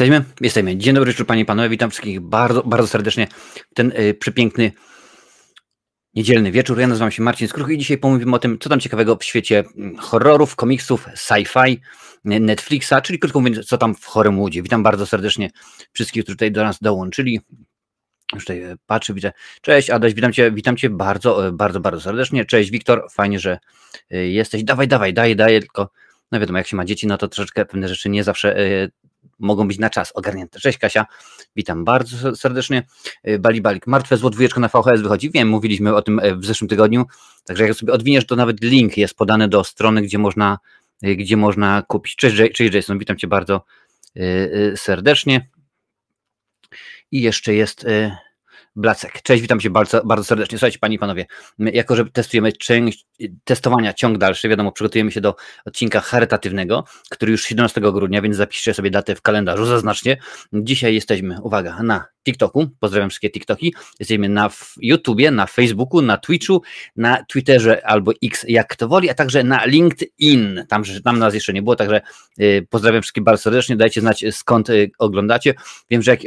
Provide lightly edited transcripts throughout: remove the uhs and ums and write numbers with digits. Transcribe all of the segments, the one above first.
Jesteśmy? Jesteśmy. Dzień dobry wieczór, panie i panowie. Witam wszystkich bardzo, bardzo serdecznie w ten przepiękny niedzielny wieczór. Ja nazywam się Marcin Skruch i dzisiaj pomówimy o tym, co tam ciekawego w świecie horrorów, komiksów, sci-fi, Netflixa, czyli krótko mówiąc, co tam w Hollywoodzie. Witam bardzo serdecznie wszystkich, którzy tutaj do nas dołączyli. Już tutaj patrzę, widzę. Cześć Adaś, witam cię bardzo, bardzo, bardzo serdecznie. Cześć Wiktor, fajnie, że jesteś. Dawaj, daję, tylko no wiadomo, jak się ma dzieci, no to troszeczkę pewne rzeczy nie zawsze mogą być na czas ogarnięte. Cześć Kasia, witam bardzo serdecznie. Balik, martwe zło 2 na VHS wychodzi. Wiem, mówiliśmy o tym w zeszłym tygodniu, także jak sobie odwiniesz, to nawet link jest podany do strony, gdzie można kupić. Cześć Jason, witam cię bardzo serdecznie. I jeszcze jest Blacek. Cześć, witam cię bardzo, bardzo serdecznie. Słuchajcie, panie i panowie, jako że testujemy część testowania, ciąg dalszy, wiadomo, przygotujemy się do odcinka charytatywnego, który już 17 grudnia, więc zapiszcie sobie datę w kalendarzu, zaznaczcie. Dzisiaj jesteśmy, uwaga, na TikToku, pozdrawiam wszystkie TikToki, jesteśmy na YouTubie, na Facebooku, na Twitchu, na Twitterze albo X, jak kto woli, a także na LinkedIn, tam nas jeszcze nie było, także pozdrawiam wszystkich bardzo serdecznie, dajcie znać skąd oglądacie. Wiem, że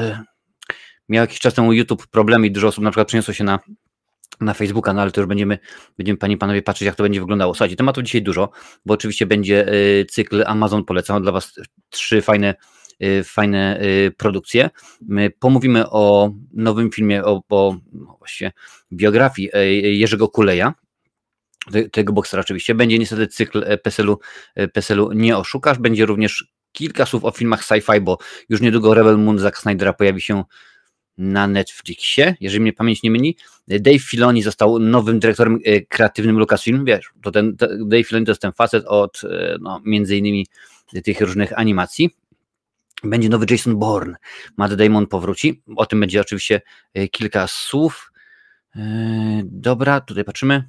miał jakiś czas temu YouTube problemy i dużo osób na przykład przeniosło się na Facebooka, no ale to już będziemy panie i panowie patrzeć, jak to będzie wyglądało. Słuchajcie, tematów dzisiaj dużo, bo oczywiście będzie cykl Amazon polecam dla was 3 fajne produkcje. My pomówimy o nowym filmie, o właśnie biografii Jerzego Kuleja, tego boksera oczywiście. Będzie niestety cykl PESEL-u Nie oszukasz. Będzie również kilka słów o filmach sci-fi, bo już niedługo Rebel Moon Zacka Snydera pojawi się na Netflixie, jeżeli mnie pamięć nie myli. Dave Filoni został nowym dyrektorem kreatywnym Lucasfilm, wiesz, to Dave Filoni to jest ten facet od między innymi tych różnych animacji. Będzie nowy Jason Bourne, Matt Damon powróci, o tym będzie oczywiście kilka słów. Dobra, tutaj patrzymy.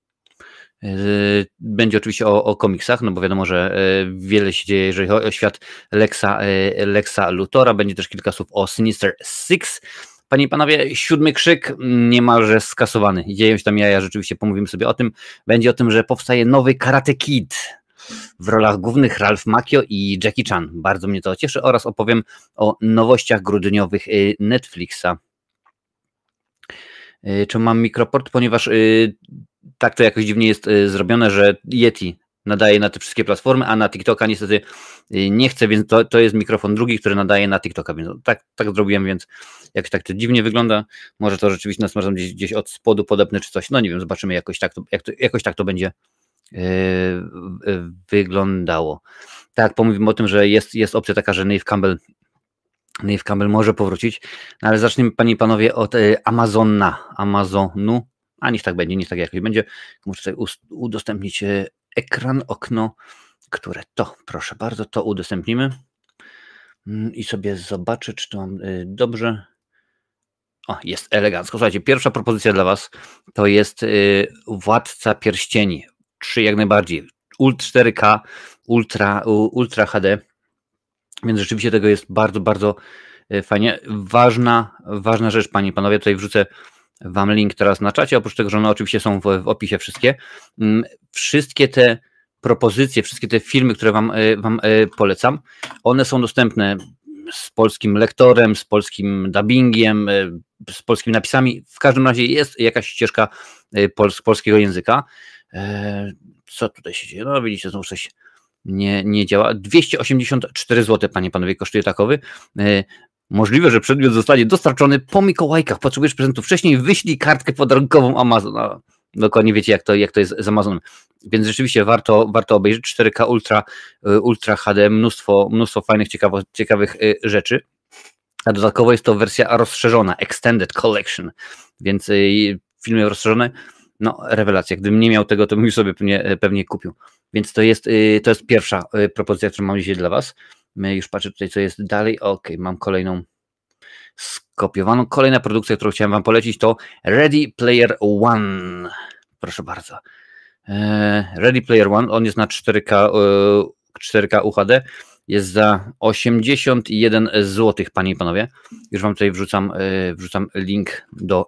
Będzie oczywiście o komiksach, no bo wiadomo, że wiele się dzieje, jeżeli chodzi o świat Lexa Luthora. Będzie też kilka słów o Sinister Six. Panie i panowie, 7 Krzyk niemalże skasowany. Dzieją się tam jaja, rzeczywiście pomówimy sobie o tym. Będzie o tym, że powstaje nowy Karate Kid w rolach głównych Ralph Macchio i Jackie Chan. Bardzo mnie to cieszy oraz opowiem o nowościach grudniowych Netflixa. Czemu mam mikroport? Ponieważ tak to jakoś dziwnie jest zrobione, że Yeti nadaje na te wszystkie platformy, a na TikToka niestety nie chce, więc to jest mikrofon drugi, który nadaje na TikToka, więc tak zrobiłem, więc jakoś tak to dziwnie wygląda. Może to rzeczywiście nas może gdzieś od spodu podepnę czy coś, no nie wiem, zobaczymy jakoś tak to będzie wyglądało. Tak, pomówimy o tym, że jest opcja taka, że Neve Campbell może powrócić, no ale zacznijmy, panie i panowie, od Amazonu, a niech tak będzie, niech tak jakoś będzie. Muszę sobie udostępnić ekran, okno, które to, proszę bardzo, to udostępnimy i sobie zobaczę, czy to mam dobrze. O, jest elegancko. Słuchajcie, pierwsza propozycja dla was to jest Władca Pierścieni 3 jak najbardziej, 4K, Ultra HD, więc rzeczywiście tego jest bardzo, bardzo fajnie. Ważna rzecz, panie i panowie, tutaj wrzucę wam link teraz na czacie, oprócz tego, że one oczywiście są w opisie wszystkie. Wszystkie te propozycje, wszystkie te filmy, które wam polecam, one są dostępne z polskim lektorem, z polskim dubbingiem, z polskimi napisami. W każdym razie jest jakaś ścieżka polskiego języka. Co tutaj się dzieje? No widzicie, znowu coś nie działa. 284 zł, panie i panowie, kosztuje takowy. Możliwe, że przedmiot zostanie dostarczony po Mikołajkach. Potrzebujesz prezentu wcześniej, wyślij kartkę podarunkową Amazon. No, dokładnie wiecie, jak to jest z Amazonem. Więc rzeczywiście warto obejrzeć. 4K Ultra HD, mnóstwo fajnych, ciekawych rzeczy. A dodatkowo jest to wersja rozszerzona, Extended Collection. Więc filmy rozszerzone, no rewelacja. Gdybym nie miał tego, to bym już sobie pewnie kupił. Więc to jest pierwsza propozycja, którą mam dzisiaj dla was. Już patrzę tutaj, co jest dalej. Ok, mam kolejną skopiowaną. Kolejna produkcja, którą chciałem wam polecić, to Ready Player One. Proszę bardzo. Ready Player One, on jest na 4K UHD. Jest za 81 zł, panie i panowie. Już wam tutaj wrzucam link do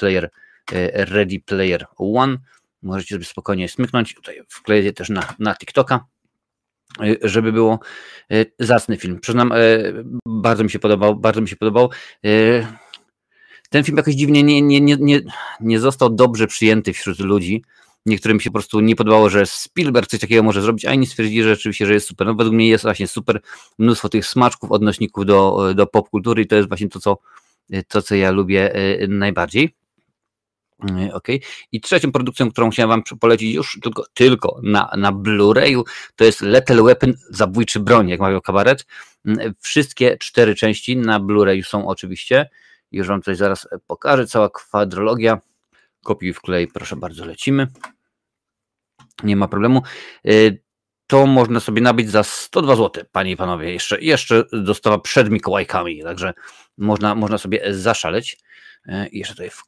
Ready Player One. Możecie sobie spokojnie smyknąć. Tutaj wkleję też na TikToka. żeby było zacny film. Przyznam, bardzo mi się podobał, bardzo mi się podobał. Ten film jakoś dziwnie nie został dobrze przyjęty wśród ludzi. Niektórym się po prostu nie podobało, że Spielberg coś takiego może zrobić, a inni stwierdzili, że rzeczywiście, że jest super. No według mnie jest właśnie super, mnóstwo tych smaczków, odnośników do popkultury i to jest właśnie to, co ja lubię najbardziej. Okay. I trzecią produkcją, którą chciałem wam polecić już tylko na Blu-rayu, to jest Lethal Weapon, zabójczy broń, jak mawiał Kabaret. Wszystkie 4 części na Blu-rayu są oczywiście. Już wam coś zaraz pokażę, cała kwadrologia. Kopiuj wklej, proszę bardzo, lecimy. Nie ma problemu. To można sobie nabyć za 102 zł, panie i panowie. Jeszcze dostawa przed Mikołajkami, także można sobie zaszaleć. I jeszcze tutaj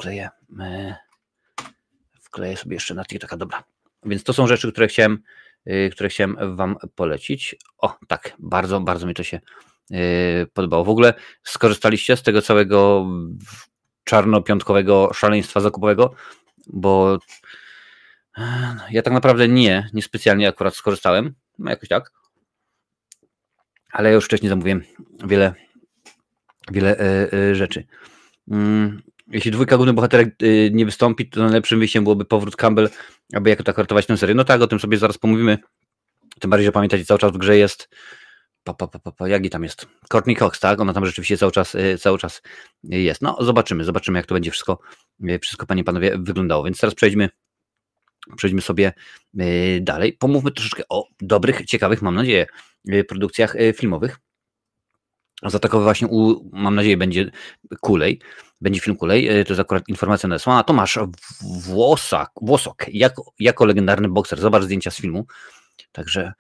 wkleję sobie jeszcze na TikToka, dobra. Więc to są rzeczy, które chciałem wam polecić. O, tak, bardzo, bardzo mi to się podobało. W ogóle skorzystaliście z tego całego czarnopiątkowego szaleństwa zakupowego, bo ja tak naprawdę niespecjalnie akurat skorzystałem, no jakoś tak, ale ja już wcześniej zamówiłem wiele rzeczy. Jeśli 2 głównych bohaterek nie wystąpi, to najlepszym wyjściem byłoby powrót Campbell, aby jako tak ratować tę serię. No tak, o tym sobie zaraz pomówimy. Tym bardziej, że pamiętacie, cały czas w grze jest jaki tam jest? Courtney Cox, tak? Ona tam rzeczywiście cały czas jest. No zobaczymy, jak to będzie wszystko, panie i panowie, wyglądało. Więc teraz przejdźmy sobie dalej. Pomówmy troszeczkę o dobrych, ciekawych, mam nadzieję, produkcjach filmowych. Za takowy właśnie, mam nadzieję, będzie Kulej. Będzie film Kulej, to jest akurat informacja nadesłana. Tomasz Włosok, jako legendarny bokser. Zobacz zdjęcia z filmu. Także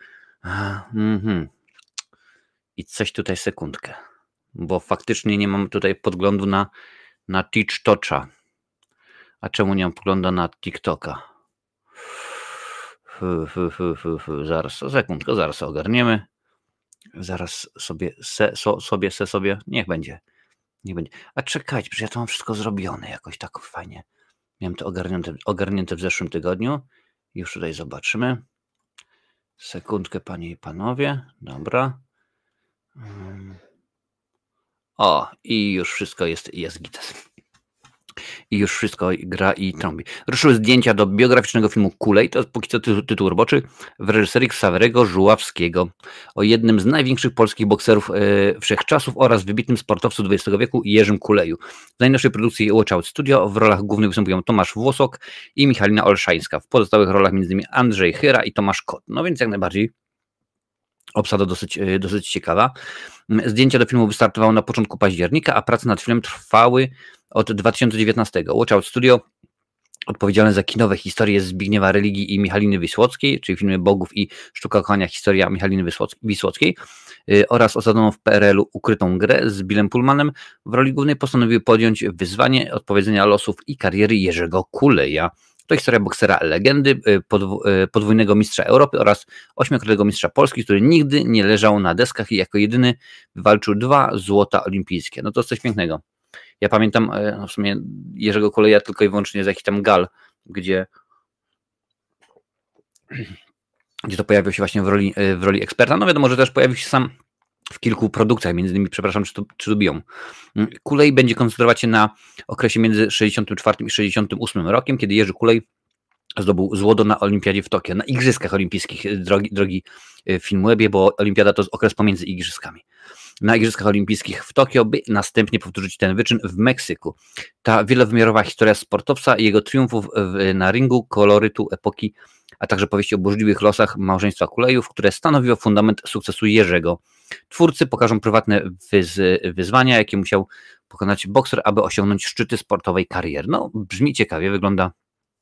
i coś tutaj, sekundkę, bo faktycznie nie mam tutaj podglądu na TikToka. A czemu nie mam podglądu na TikToka? Zaraz, sekundkę, zaraz ogarniemy. Zaraz sobie, niech będzie. A czekajcie, przecież ja to mam wszystko zrobione jakoś tak fajnie. Miałem to ogarnięte w zeszłym tygodniu. Już tutaj zobaczymy. Sekundkę, panie i panowie. Dobra. O, i już wszystko jest gites. I już wszystko gra i trąbi. Ruszyły zdjęcia do biograficznego filmu Kulej, to jest póki co tytuł roboczy, w reżyserii Ksawerego Żuławskiego, o jednym z największych polskich bokserów wszechczasów oraz wybitnym sportowcu XX wieku Jerzym Kuleju. W najnowszej produkcji Watch Out Studio w rolach głównych występują Tomasz Włosok i Michalina Olszańska. W pozostałych rolach m.in. Andrzej Chyra i Tomasz Kot. No więc jak najbardziej obsada dosyć ciekawa. Zdjęcia do filmu wystartowały na początku października, a prace nad filmem trwały od 2019. Watch Out Studio, odpowiedzialne za kinowe historie Zbigniewa Religii i Michaliny Wisłockiej, czyli filmy Bogów i Sztuka kochania, historia Michaliny Wisłockiej, oraz osadzoną w PRL-u Ukrytą grę z Billem Pullmanem w roli głównej, postanowiły podjąć wyzwanie odpowiedzenia losów i kariery Jerzego Kuleja. To historia boksera legendy, podwójnego mistrza Europy oraz 8-krotnego mistrza Polski, który nigdy nie leżał na deskach i jako jedyny wywalczył 2 złota olimpijskie. No to jest coś pięknego. Ja pamiętam w sumie Jerzego Kuleja tylko i wyłącznie z jakichś tam gal, gdzie to pojawił się właśnie w roli eksperta. No wiadomo, że też pojawił się sam w kilku produkcjach, między innymi, przepraszam, czy to biją. Kulej będzie koncentrować się na okresie między 64 i 68 rokiem, kiedy Jerzy Kulej zdobył złoto na Olimpiadzie w Tokio, na Igrzyskach Olimpijskich, drogi Filmwebie, bo Olimpiada to jest okres pomiędzy Igrzyskami. Na Igrzyskach Olimpijskich w Tokio, by następnie powtórzyć ten wyczyn w Meksyku. Ta wielowymiarowa historia sportowca i jego triumfów na ringu, kolorytu epoki, a także powieści o burzliwych losach małżeństwa Kulejów, które stanowiło fundament sukcesu Jerzego. Twórcy pokażą prywatne wyzwania, jakie musiał pokonać bokser, aby osiągnąć szczyty sportowej kariery. No, brzmi ciekawie, wygląda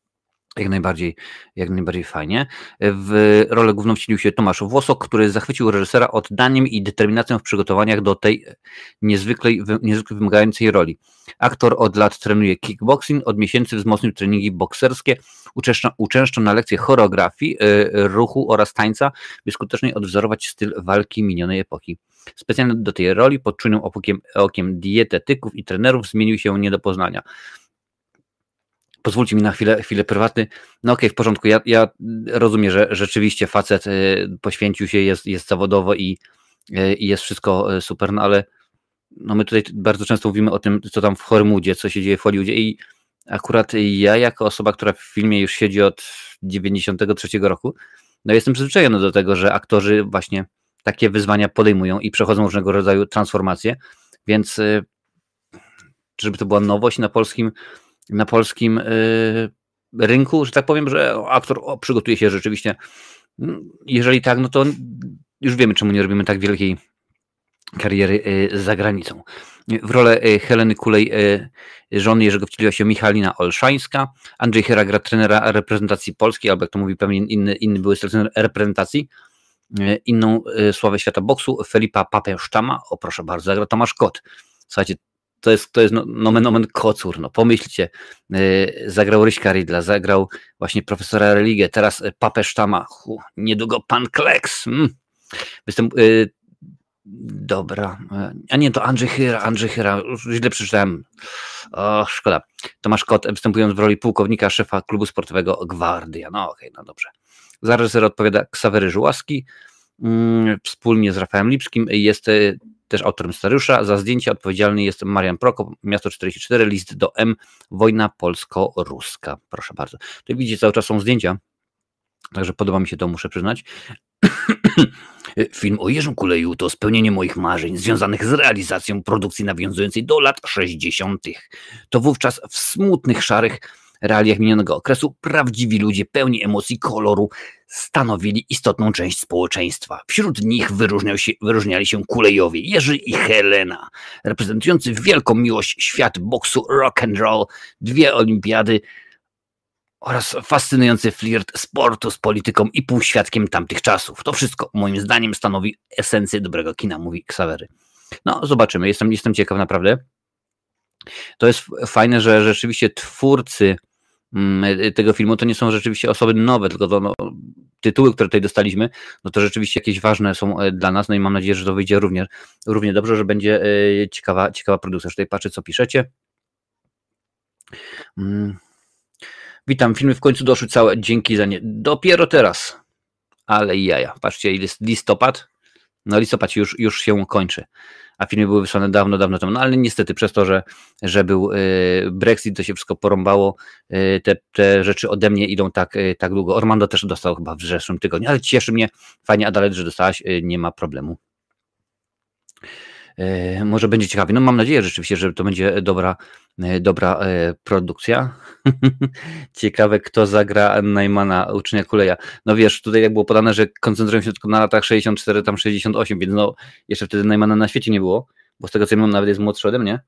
jak najbardziej fajnie. W rolę główną wcielił się Tomasz Włosok, który zachwycił reżysera oddaniem i determinacją w przygotowaniach do tej niezwykle wymagającej roli. Aktor od lat trenuje kickboxing, od miesięcy wzmocnił treningi bokserskie, uczęszczał na lekcje choreografii, ruchu oraz tańca, by skutecznie odwzorować styl walki minionej epoki. Specjalnie do tej roli pod czujnym okiem dietetyków i trenerów zmienił się nie do poznania. Pozwólcie mi na chwilę prywatny. No okej, w porządku. Ja rozumiem, że rzeczywiście facet poświęcił się, jest zawodowo i jest wszystko super, no ale no my tutaj bardzo często mówimy o tym, co tam w Hollywoodzie, co się dzieje w Hollywoodzie i akurat ja jako osoba, która w filmie już siedzi od 93 roku, no jestem przyzwyczajony do tego, że aktorzy właśnie takie wyzwania podejmują i przechodzą różnego rodzaju transformacje, więc żeby to była nowość na polskim rynku, że tak powiem, że aktor przygotuje się rzeczywiście. Jeżeli tak, no to już wiemy, czemu nie robimy tak wielkiej kariery za granicą. W rolę Heleny Kulej, żony Jerzego, wcieliła się Michalina Olszańska. Andrzej Chyra gra trenera reprezentacji polskiej, albo jak to mówi pewnie inny były selekcjoner reprezentacji. Inną sławę świata boksu Felipa Papę-Sztama, o proszę bardzo, zagra Tomasz Kot. Słuchajcie, to jest nomen omen kocur, no pomyślcie, zagrał Ryśka Rydla, zagrał właśnie profesora Religę, teraz Papę Sztama, niedługo pan Kleks. Dobra, a nie, to Andrzej Chyra, źle przeczytałem, o, szkoda. Tomasz Kot, występując w roli pułkownika, szefa klubu sportowego Gwardia, no okej, no dobrze. Za reżyser odpowiada Ksawery Żułaski, wspólnie z Rafałem Lipskim, jest też autorem scenariusza. Za zdjęcie odpowiedzialny jest Marian Prokop, Miasto 44, List do M, Wojna polsko-ruska. Proszę bardzo. Tu widzicie, cały czas są zdjęcia, także podoba mi się to, muszę przyznać. Film o Jerzym Kuleju to spełnienie moich marzeń związanych z realizacją produkcji nawiązującej do lat 60. To wówczas w smutnych, szarych realiach minionego okresu prawdziwi ludzie pełni emocji, koloru stanowili istotną część społeczeństwa. Wśród nich wyróżniali się Kulejowie Jerzy i Helena, reprezentujący wielką miłość świat boksu, rock and roll, 2 olimpiady oraz fascynujący flirt sportu z polityką i półświadkiem tamtych czasów. To wszystko moim zdaniem stanowi esencję dobrego kina, mówi Ksawery. No zobaczymy, jestem ciekaw naprawdę. To jest fajne, że rzeczywiście twórcy tego filmu to nie są rzeczywiście osoby nowe, tylko to tytuły, które tutaj dostaliśmy, no to rzeczywiście jakieś ważne są dla nas, no i mam nadzieję, że to wyjdzie równie dobrze, że będzie ciekawa produkcja. Już tutaj patrzę, co piszecie. Witam, filmy w końcu doszły całe, dzięki za nie. Dopiero teraz, ale jaja, patrzcie, jest listopad, no listopad już się kończy, a filmy były wysłane dawno temu, no ale niestety przez to, że był Brexit, to się wszystko porąbało, te rzeczy ode mnie idą tak długo. Orlando też dostał chyba w zeszłym tygodniu, ale cieszy mnie, fajnie Adalet, że dostałaś, nie ma problemu. Może będzie ciekawie. No mam nadzieję rzeczywiście, że to będzie dobra produkcja. Ciekawe, kto zagra Najmana, ucznia Kuleja. No wiesz, tutaj jak było podane, że koncentrują się tylko na latach 64, tam 68, więc no jeszcze wtedy Najmana na świecie nie było, bo z tego co wiem, nawet jest młodszy ode mnie.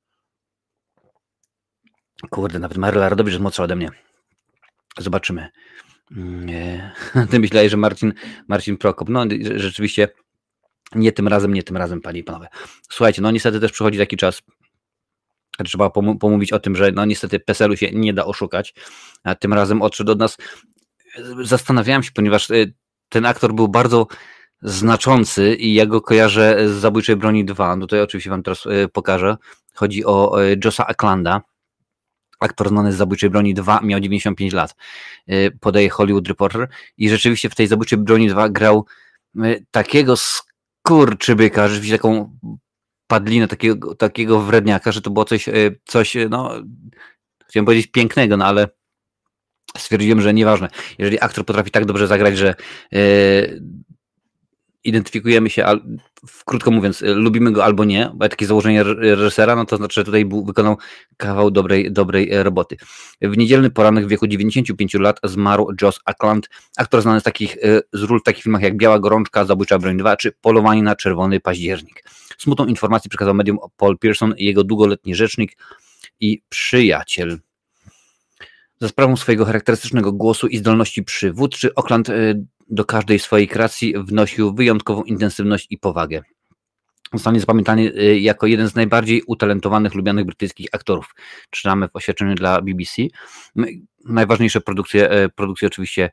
Kurde, nawet Maryla Rodowicz jest młodsza ode mnie. Zobaczymy. Ty myślałeś, że Marcin Prokop. No rzeczywiście nie tym razem, panie i panowie. Słuchajcie, no niestety też przychodzi taki czas, trzeba pomówić o tym, że no niestety PESEL-u się nie da oszukać, a tym razem odszedł od nas. Zastanawiałem się, ponieważ ten aktor był bardzo znaczący i ja go kojarzę z Zabójczej broni 2, no to ja oczywiście wam teraz pokażę. Chodzi o Josha Acklanda. Aktor znany z Zabójczej broni 2, miał 95 lat, podaje Hollywood Reporter i rzeczywiście w tej Zabójczej broni 2 grał takiego skurczybyka, rzeczywiście taką padlinę, takiego wredniaka, że to było coś, no chciałem powiedzieć pięknego, no ale stwierdziłem, że nieważne. Jeżeli aktor potrafi tak dobrze zagrać, że identyfikujemy się, krótko mówiąc, lubimy go albo nie, bo takie założenie reżysera, no to znaczy, że tutaj wykonał kawał dobrej roboty. W niedzielny poranek w wieku 95 lat zmarł Josh Ackland, aktor znany z ról w takich filmach jak Biała Gorączka, Zabójcza broń 2 czy Polowanie na czerwony październik. Smutną informację przekazał medium Paul Pearson, jego długoletni rzecznik i przyjaciel. Za sprawą swojego charakterystycznego głosu i zdolności przywódczy Ackland do każdej swojej kreacji wnosił wyjątkową intensywność i powagę. Zostanie zapamiętany jako jeden z najbardziej utalentowanych, lubianych brytyjskich aktorów. Czytamy w oświadczeniu dla BBC. Najważniejsze produkcje oczywiście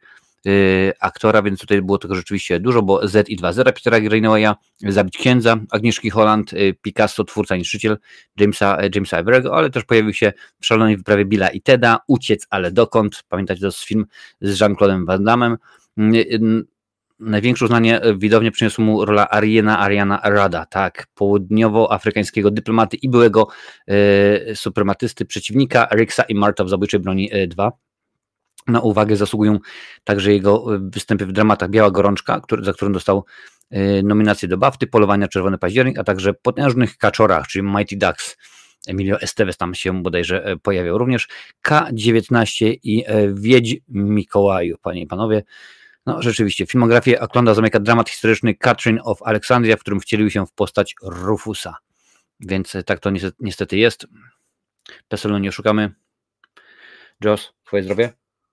aktora, więc tutaj było tego rzeczywiście dużo, bo Z i 2.0 Petera Greenawaya, Zabić księdza Agnieszki Holland, Picasso, twórca, niszczyciel Jamesa Avery'ego, ale też pojawił się w Szalonej wyprawie Billa i Teda, Uciec, ale dokąd, pamiętacie, to jest film z Jean-Claude'em Van Damme. Największe uznanie widownie przyniosła mu rola Ariana Rada, tak, południowoafrykańskiego dyplomaty i byłego suprematysty, przeciwnika Rixa i Marta w Zabójczej broni 2. Na uwagę zasługują także jego występy w dramatach Biała gorączka, za którą dostał nominację do BAFTY, Polowania Czerwony Październik, a także Potężnych kaczorach, czyli Mighty Ducks. Emilio Estevez tam się bodajże pojawiał również. K-19 i Wiedź Mikołaju, panie i panowie. No rzeczywiście, filmografię Aklonda zamyka dramat historyczny Catherine of Alexandria, w którym wcielił się w postać Rufusa. Więc tak to niestety jest. PESEL-u nie szukamy. Joss, twoje zdrowie?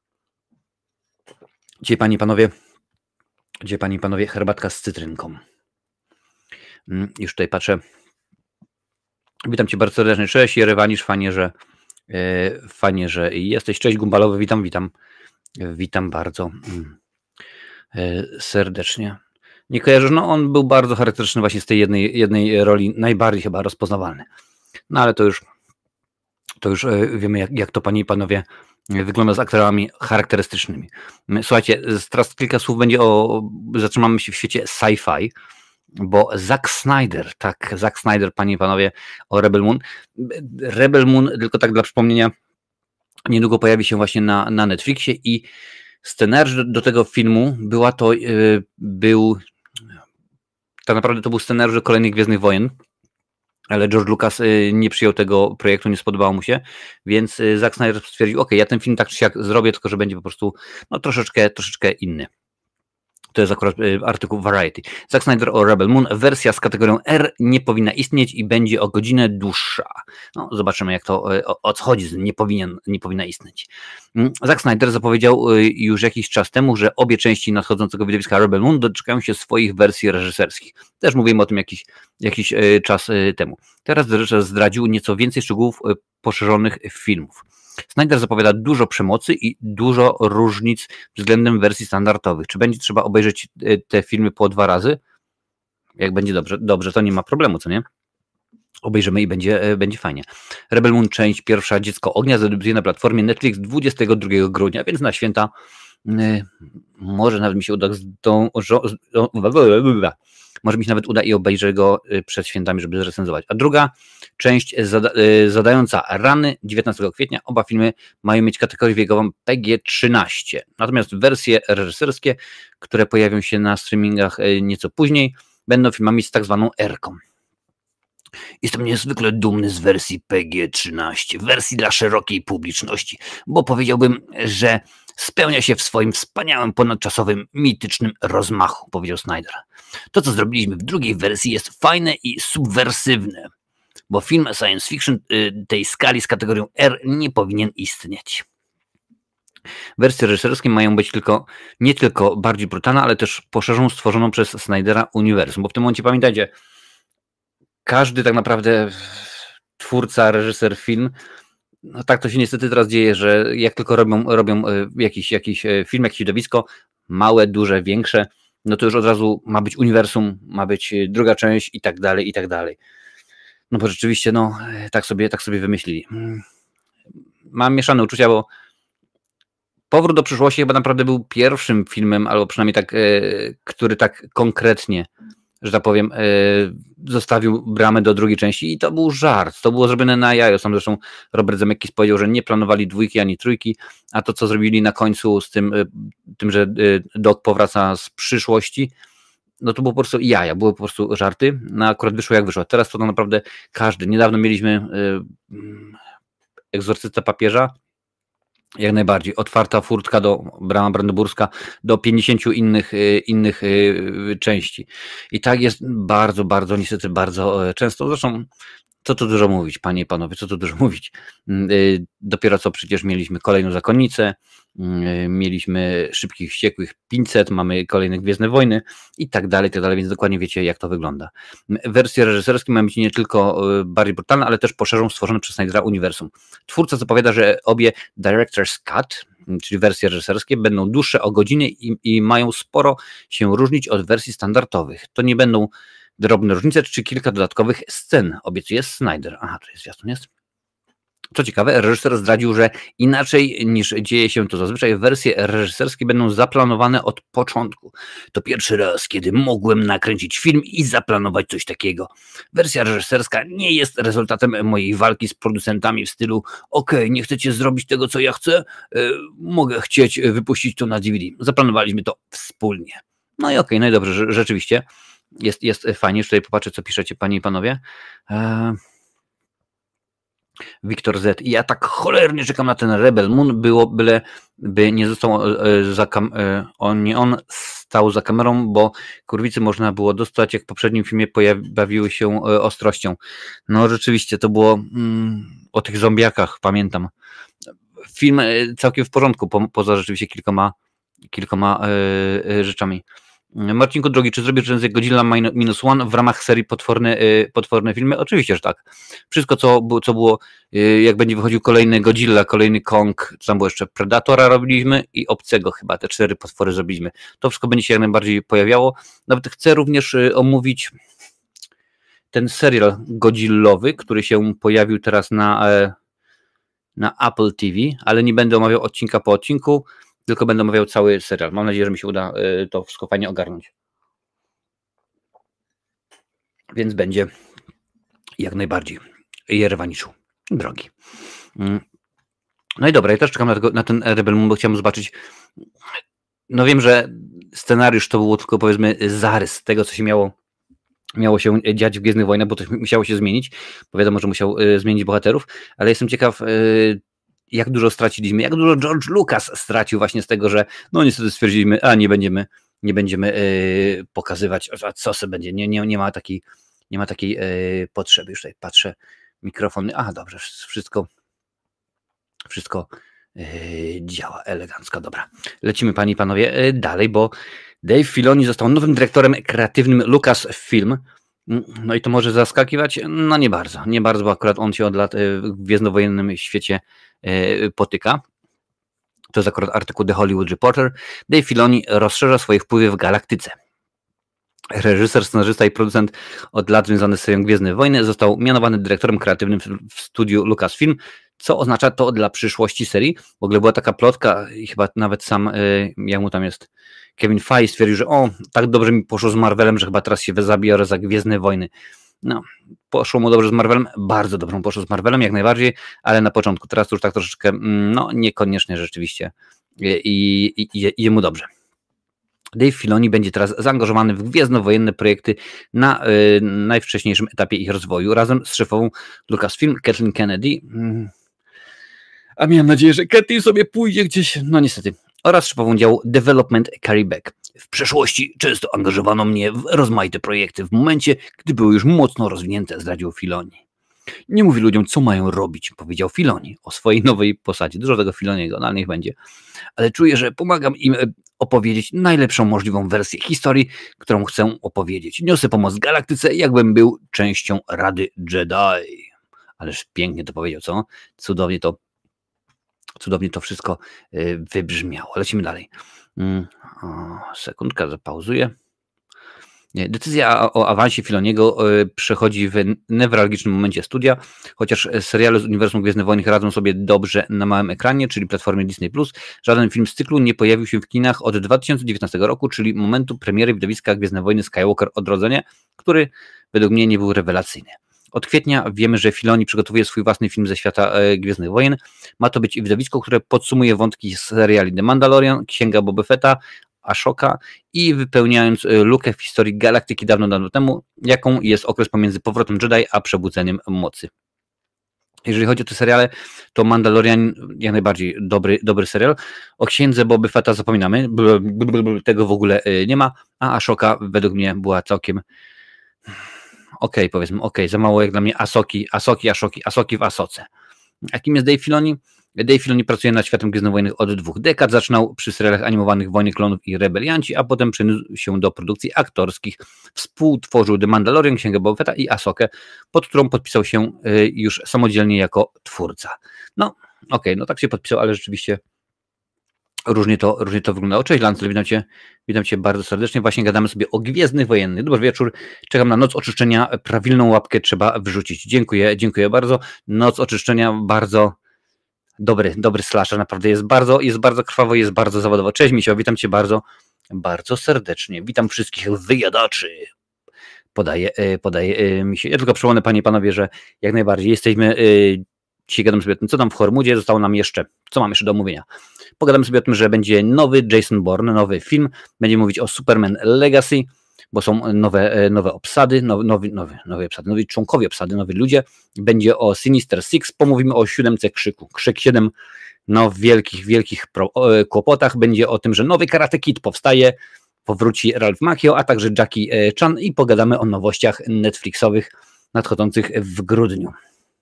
Gdzie pani i panowie, herbatka z cytrynką. Już tutaj patrzę. Witam cię bardzo serdecznie. Cześć, Jerewanisz, fajnie, że jesteś. Cześć, Gumbalowy, witam bardzo serdecznie. Nie kojarzysz, no on był bardzo charakterystyczny właśnie z tej jednej roli, najbardziej chyba rozpoznawalny. No ale to już wiemy, jak to, panie i panowie, wygląda z aktorami charakterystycznymi. Słuchajcie, teraz kilka słów będzie zatrzymamy się w świecie sci-fi, bo Zack Snyder, panie i panowie, o Rebel Moon. Rebel Moon, tylko tak dla przypomnienia, niedługo pojawi się właśnie na Netflixie i scenariusz do tego filmu tak naprawdę to był scenariusz do kolejnych Gwiezdnych Wojen, ale George Lucas nie przyjął tego projektu, nie spodobało mu się, więc Zack Snyder stwierdził, ja ten film tak czy siak zrobię, tylko że będzie po prostu troszeczkę inny. To jest akurat artykuł Variety. Zack Snyder o Rebel Moon. Wersja z kategorią R nie powinna istnieć i będzie o godzinę dłuższa. No, zobaczymy, jak to o co chodzi z nie powinna istnieć. Zack Snyder zapowiedział już jakiś czas temu, że obie części nadchodzącego widowiska Rebel Moon doczekają się swoich wersji reżyserskich. Też mówiłem o tym jakiś czas temu. Teraz reżyser zdradził nieco więcej szczegółów poszerzonych filmów. Snyder zapowiada dużo przemocy i dużo różnic względem wersji standardowych. Czy będzie trzeba obejrzeć te filmy po 2 razy? Jak będzie dobrze, to nie ma problemu, co nie? Obejrzymy i będzie fajnie. Rebel Moon, część pierwsza, Dziecko Ognia, zadebiutuje na platformie Netflix 22 grudnia, więc na święta może nawet mi się uda może mi się nawet uda i obejrzę go przed świętami, żeby zrecenzować. A druga część zadająca rany 19 kwietnia. Oba filmy mają mieć kategorię wiekową PG-13. Natomiast wersje reżyserskie, które pojawią się na streamingach nieco później, będą filmami z tak zwaną R-ką. Jestem niezwykle dumny z wersji PG-13, wersji dla szerokiej publiczności, bo powiedziałbym, że spełnia się w swoim wspaniałym, ponadczasowym, mitycznym rozmachu, powiedział Snyder. To, co zrobiliśmy w drugiej wersji, jest fajne i subwersywne, bo film science fiction tej skali z kategorią R nie powinien istnieć. Wersje reżyserskie mają być nie tylko bardziej brutalne, ale też poszerzą stworzoną przez Snydera uniwersum, bo w tym momencie pamiętajcie, każdy tak naprawdę twórca, reżyser film, no tak to się niestety teraz dzieje, że jak tylko robią jakiś film, jakieś widowisko, małe, duże, większe, no to już od razu ma być uniwersum, ma być druga część i tak dalej. No bo rzeczywiście, no tak sobie wymyślili. Mam mieszane uczucia, bo Powrót do przyszłości chyba naprawdę był pierwszym filmem, albo przynajmniej tak, który tak konkretnie, że tak powiem, zostawił bramę do drugiej części i to był żart, to było zrobione na jajo. Sam zresztą Robert Zemeckis powiedział, że nie planowali 2 ani 3, a to, co zrobili na końcu z tym, że Doc powraca z przyszłości, no to było po prostu jaja, były po prostu żarty, no akurat wyszło jak wyszło. Teraz to naprawdę każdy. Niedawno mieliśmy Egzorcysta papieża, jak najbardziej. Otwarta furtka do brama brandenburska, do 50 innych części. I tak jest bardzo, niestety bardzo często. Zresztą, co tu dużo mówić, panie i panowie, co tu dużo mówić. Dopiero co przecież mieliśmy kolejną Zakonnicę, mieliśmy Szybkich Wściekłych 500, mamy kolejne Gwiezdne Wojny i tak dalej, więc dokładnie wiecie, jak to wygląda. Wersje reżyserskie mają być nie tylko bardziej brutalne, ale też poszerzą stworzone przez Snydera uniwersum. Twórca zapowiada, że obie Director's Cut, czyli wersje reżyserskie, będą dłuższe o godzinę i mają sporo się różnić od wersji standardowych. To nie będą drobne różnice, czy kilka dodatkowych scen, obiecuje Snyder. Aha, to jest zwiastun, jest. Co ciekawe, reżyser zdradził, że inaczej niż dzieje się to zazwyczaj, wersje reżyserskie będą zaplanowane od początku. To pierwszy raz, kiedy mogłem nakręcić film i zaplanować coś takiego. Wersja reżyserska nie jest rezultatem mojej walki z producentami w stylu okej, nie chcecie zrobić tego, co ja chcę? Mogę chcieć wypuścić to na DVD. Zaplanowaliśmy to wspólnie. No i okej, no i dobrze, rzeczywiście jest fajnie. Już tutaj popatrzę, co piszecie, panie i panowie. Wiktor Z. I ja tak cholernie czekam na ten Rebel Moon, byleby nie został on stał za kamerą, bo kurwicy można było dostać, jak w poprzednim filmie bawiły się ostrością. No rzeczywiście, to było o tych zombiakach, pamiętam. Film całkiem w porządku, poza rzeczywiście kilkoma rzeczami. Marcinku drogi, czy zrobisz recenzję Godzilla Minus One w ramach serii potworne filmy? Oczywiście, że tak. Wszystko, co było, jak będzie wychodził kolejny Godzilla, kolejny Kong, co tam było jeszcze, Predatora robiliśmy i Obcego chyba, te 4 potwory zrobiliśmy. To wszystko będzie się jak najbardziej pojawiało. Nawet chcę również omówić ten serial Godzillowy, który się pojawił teraz na Apple TV, ale nie będę omawiał odcinka po odcinku, tylko będę omawiał cały serial. Mam nadzieję, że mi się uda to wszystko fajnie ogarnąć. Więc będzie jak najbardziej Jerewaniczu drogi. No i dobra, ja też czekam na ten Rebel Moon, bo chciałem zobaczyć. No wiem, że scenariusz to było tylko powiedzmy zarys tego, co się miało się dziać w Gwiezdnych Wojnach, bo to musiało się zmienić, bo wiadomo, że musiał zmienić bohaterów, ale jestem ciekaw, jak dużo straciliśmy, jak dużo George Lucas stracił właśnie z tego, że no niestety stwierdziliśmy, nie będziemy pokazywać, a co se będzie, nie ma takiej potrzeby. Już tutaj patrzę, mikrofon, dobrze, wszystko działa elegancko, dobra. Lecimy, panie i panowie, dalej, bo Dave Filoni został nowym dyrektorem kreatywnym Lucasfilm. No i to może zaskakiwać? No nie bardzo, bo akurat on się od lat w gwiezdnowojennym świecie potyka. To jest akurat artykuł The Hollywood Reporter. Dave Filoni rozszerza swoje wpływy w galaktyce. Reżyser, scenarzysta i producent od lat związany z serią Gwiezdne Wojny został mianowany dyrektorem kreatywnym w studiu Lucasfilm, co oznacza to dla przyszłości serii. W ogóle była taka plotka i chyba nawet sam, jak mu tam jest, Kevin Feige stwierdził, że tak dobrze mi poszło z Marvelem, że chyba teraz się zabiorę za Gwiezdne Wojny. No, poszło mu dobrze z Marvelem, bardzo dobrze mu poszło z Marvelem, jak najbardziej, ale na początku, teraz to już tak troszeczkę, niekoniecznie rzeczywiście i jemu dobrze. Dave Filoni będzie teraz zaangażowany w gwiezdnowojenne projekty na najwcześniejszym etapie ich rozwoju, razem z szefową Lucasfilm, Kathleen Kennedy. A miałem nadzieję, że Kathleen sobie pójdzie gdzieś, no niestety. Oraz szefową działu Development Carrie Beck. W przeszłości często angażowano mnie w rozmaite projekty w momencie, gdy były już mocno rozwinięte, zdradził Filoni. Nie mówi ludziom, co mają robić, powiedział Filoni o swojej nowej posadzie. Dużo tego Filoniego, no ale niech będzie. Ale czuję, że pomagam im opowiedzieć najlepszą możliwą wersję historii, którą chcę opowiedzieć. Niosę pomoc galaktyce, jakbym był częścią Rady Jedi. Ależ pięknie to powiedział, co? Cudownie to wszystko wybrzmiało. Lecimy dalej. Sekundka, zapauzuję. Decyzja o awansie Filoniego przechodzi w newralgicznym momencie studia, chociaż seriale z uniwersum Gwiezdne Wojny radzą sobie dobrze na małym ekranie, czyli platformie Disney+. Żaden film z cyklu nie pojawił się w kinach od 2019 roku, czyli momentu premiery widowiska Gwiezdne Wojny Skywalker Odrodzenie, który według mnie nie był rewelacyjny. Od kwietnia wiemy, że Filoni przygotowuje swój własny film ze świata Gwiezdnych Wojen. Ma to być widowisko, które podsumuje wątki z seriali The Mandalorian, Księga Boba Fetta, Ashoka i wypełniając lukę w historii galaktyki dawno temu, jaką jest okres pomiędzy powrotem Jedi a przebudzeniem mocy. Jeżeli chodzi o te seriale, to Mandalorian jak najbardziej dobry serial. O Księdze Boby Fetta zapominamy, tego w ogóle nie ma, a Ashoka według mnie była całkiem powiedzmy, za mało jak dla mnie Asoki w Asoce. A kim jest Dave Filoni? Dave Filoni pracuje nad światem Gwiezdnowojennych od 2 dekad. Zaczynał przy serialach animowanych Wojny Klonów i Rebelianci, a potem przeniósł się do produkcji aktorskich. Współtworzył The Mandalorian, Księgę Boba Fetta i Asokę, pod którą podpisał się już samodzielnie jako twórca. No tak się podpisał, ale rzeczywiście różnie to wyglądało. Cześć Lancel, witam cię bardzo serdecznie. Właśnie gadamy sobie o Gwiezdnych Wojennych. Dobry wieczór, czekam na Noc Oczyszczenia, prawilną łapkę trzeba wrzucić. Dziękuję bardzo. Noc Oczyszczenia, bardzo dobry slasher, naprawdę jest bardzo krwawo, jest bardzo zawodowo. Cześć Misio, witam cię bardzo serdecznie. Witam wszystkich wyjadaczy. Podaje mi się. Ja tylko przypomnę, panie i panowie, że jak najbardziej jesteśmy. Dzisiaj gadam sobie o tym, co tam w Hormudzie zostało nam jeszcze, co mam jeszcze do omówienia. Pogadamy sobie o tym, że będzie nowy Jason Bourne, nowy film. Będziemy mówić o Superman Legacy, bo są nowe obsady, nowe obsady, nowi członkowie obsady, nowi ludzie. Będzie o Sinister Six, pomówimy o 7 Krzyku. Krzyk 7 w wielkich kłopotach. Będzie o tym, że nowy Karate Kid powstaje, powróci Ralph Macchio, a także Jackie Chan i pogadamy o nowościach Netflixowych nadchodzących w grudniu.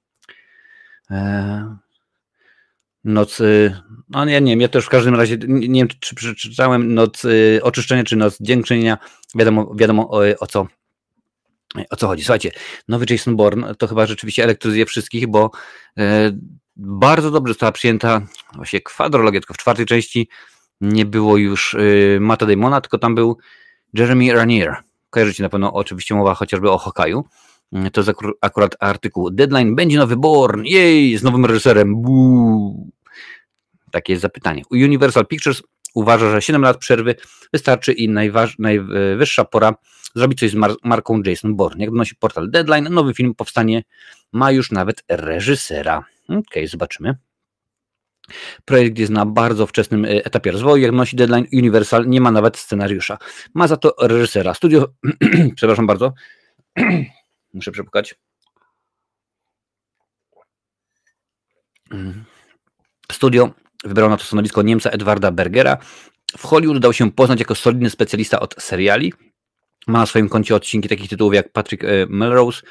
Noc, no nie wiem, ja też w każdym razie nie wiem, czy przeczytałem Noc Oczyszczenia, czy Noc Dziękczynienia, wiadomo o co chodzi. Słuchajcie, nowy Jason Bourne to chyba rzeczywiście elektryzuje wszystkich, bo bardzo dobrze została przyjęta właśnie kwadrologia, tylko w 4. części nie było już Matta Damona, tylko tam był Jeremy Renner. Kojarzycie na pewno, oczywiście mowa chociażby o Hawkeye'u. To jest akurat artykuł. Deadline, będzie nowy Bourne, jej, z nowym reżyserem. Buu. Takie jest zapytanie. Universal Pictures uważa, że 7 lat przerwy wystarczy i najwyższa pora zrobić coś z marką Jason Bourne. Jak donosi portal Deadline, nowy film powstanie, ma już nawet reżysera. Okej, zobaczymy. Projekt jest na bardzo wczesnym etapie rozwoju. Jak donosi Deadline, Universal nie ma nawet scenariusza. Ma za to reżysera. Studio, przepraszam bardzo, muszę przepukać. Studio wybrał na to stanowisko Niemca Edwarda Bergera. W Hollywood dał się poznać jako solidny specjalista od seriali. Ma na swoim koncie odcinki takich tytułów jak Patrick Melrose,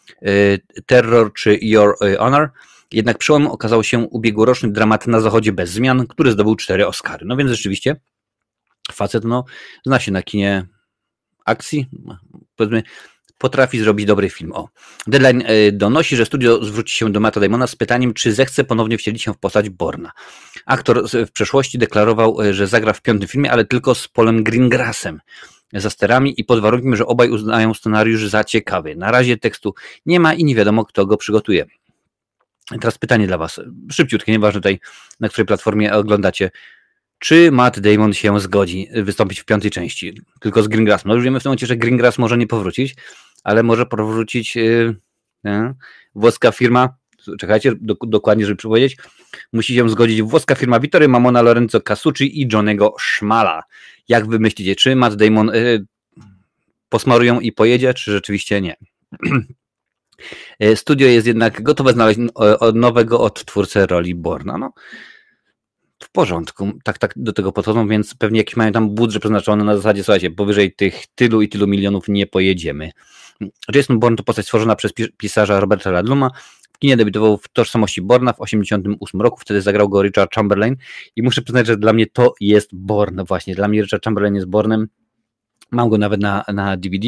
Terror czy Your Honor. Jednak przełomem okazał się ubiegłoroczny dramat Na Zachodzie bez zmian, który zdobył 4 Oscary. No więc rzeczywiście facet zna się na kinie akcji, powiedzmy, potrafi zrobić dobry film. Deadline donosi, że studio zwróci się do Matta Damona z pytaniem, czy zechce ponownie wcielić się w postać Bourna. Aktor w przeszłości deklarował, że zagra w 5. filmie, ale tylko z Paulem Greengrassem za sterami i pod warunkiem, że obaj uznają scenariusz za ciekawy. Na razie tekstu nie ma i nie wiadomo, kto go przygotuje. Teraz pytanie dla was, szybciutkie, nieważne tutaj, na której platformie oglądacie. Czy Matt Damon się zgodzi wystąpić w 5. części, tylko z Greengrassem? No już wiemy w tym momencie, że Greengrass może nie powrócić, ale może powrócić włoska firma, czekajcie, dokładnie, żeby powiedzieć, musi się zgodzić włoska firma Vittorio Mamona, Lorenzo Casucci i Johnny'ego Schmala. Jak wy myślicie, czy Matt Damon posmarują i pojedzie, czy rzeczywiście nie? Studio jest jednak gotowe znaleźć nowego odtwórcę roli Bourna. No, w porządku, tak do tego podchodzą, więc pewnie jakiś mają tam budżet przeznaczony na zasadzie, słuchajcie, powyżej tych tylu i tylu milionów nie pojedziemy. Jason Bourne to postać stworzona przez pisarza Roberta Ludluma. W kinie debiutował w Tożsamości Bourna w 1988 roku, wtedy zagrał go Richard Chamberlain i muszę przyznać, że dla mnie to jest Bourne właśnie. Dla mnie Richard Chamberlain jest Bournem. Mam go nawet na DVD.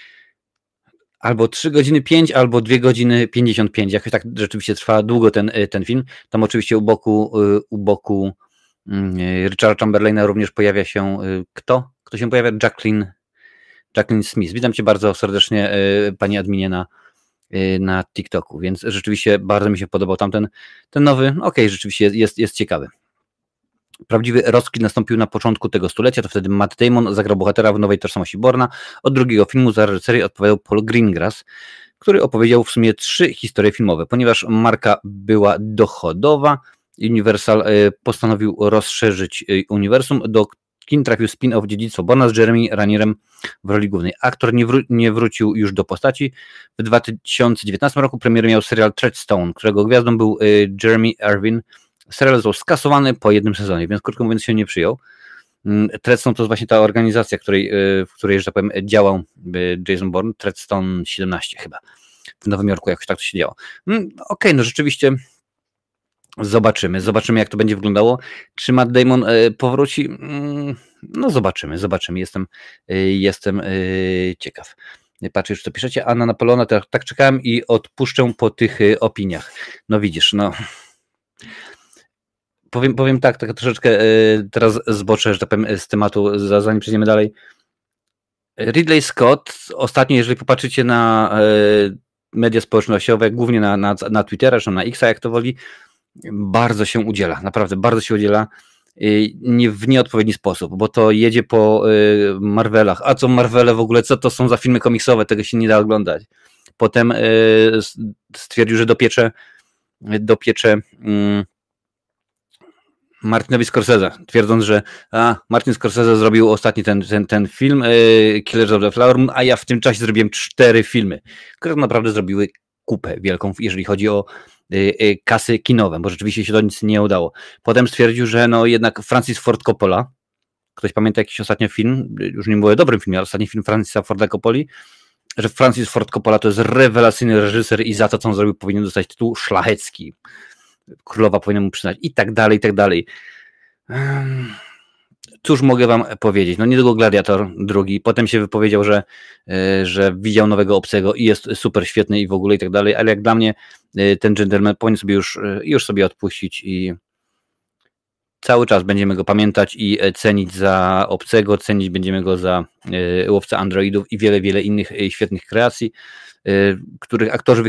Albo 3 godziny 5, albo 2 godziny 55. Jakoś tak rzeczywiście trwa długo ten film. Tam oczywiście u boku Richarda Chamberlaina również pojawia się kto? Kto się pojawia? Jacqueline Smith. Witam cię bardzo serdecznie, pani adminie na TikToku, więc rzeczywiście bardzo mi się podobał tamten nowy. Okej, rzeczywiście jest ciekawy. Prawdziwy rozkwit nastąpił na początku tego stulecia, to wtedy Matt Damon zagrał bohatera w Nowej Tożsamości Bourna. Od drugiego filmu za reżyserię odpowiadał Paul Greengrass, który opowiedział w sumie 3 historie filmowe. Ponieważ marka była dochodowa, Universal postanowił rozszerzyć uniwersum. Do kin trafił spin-off Dziedzictwo Bourna z Jeremy Rennerem w roli głównej. Aktor nie wrócił już do postaci. W 2019 roku premierę miał serial Treadstone, którego gwiazdą był Jeremy Irvin. Serial został skasowany po 1 sezonie, więc krótko mówiąc się nie przyjął. Treadstone to jest właśnie ta organizacja, w której, że tak powiem, działał Jason Bourne, Treadstone 17 chyba, w Nowym Jorku jakoś tak to się działo. Okej, no rzeczywiście zobaczymy jak to będzie wyglądało. Czy Matt Damon powróci? No zobaczymy. Jestem ciekaw. Patrzę już co piszecie. Anna Napoleona, tak czekałem i odpuszczę po tych opiniach. No widzisz, no. powiem tak troszeczkę teraz zboczę, że tak powiem, z tematu, zanim przejdziemy dalej. Ridley Scott ostatnio, jeżeli popatrzycie na media społecznościowe, głównie na Twittera, czy na Xa, jak to woli, bardzo się udziela, naprawdę bardzo się udziela w nieodpowiedni sposób, bo to jedzie po Marvelach. A co Marvele w ogóle, co to są za filmy komiksowe, tego się nie da oglądać. Potem stwierdził, że dopiecze Martinowi Scorsese, twierdząc, że Martin Scorsese zrobił ostatni ten film Killers of the Flower Moon, a ja w tym czasie zrobiłem 4 filmy, które naprawdę zrobiły kupę wielką, jeżeli chodzi o kasy kinowe, bo rzeczywiście się to nic nie udało. Potem stwierdził, że no jednak Francis Ford Coppola, ktoś pamięta jakiś ostatni film, już nie mówię o dobrym filmie, ale ostatni film Francisa Forda Coppoli, że Francis Ford Coppola to jest rewelacyjny reżyser i za to, co on zrobił, powinien dostać tytuł szlachecki. Królowa powinna mu przyznać i tak dalej, i tak dalej. Cóż mogę wam powiedzieć? No niedługo Gladiator drugi, potem się wypowiedział, że widział nowego Obcego i jest super świetny i w ogóle i tak dalej, ale jak dla mnie ten gentleman powinien sobie już sobie odpuścić i cały czas będziemy go pamiętać i cenić za Obcego, cenić będziemy go za Łowcę Androidów i wiele, wiele innych świetnych kreacji, których aktorzy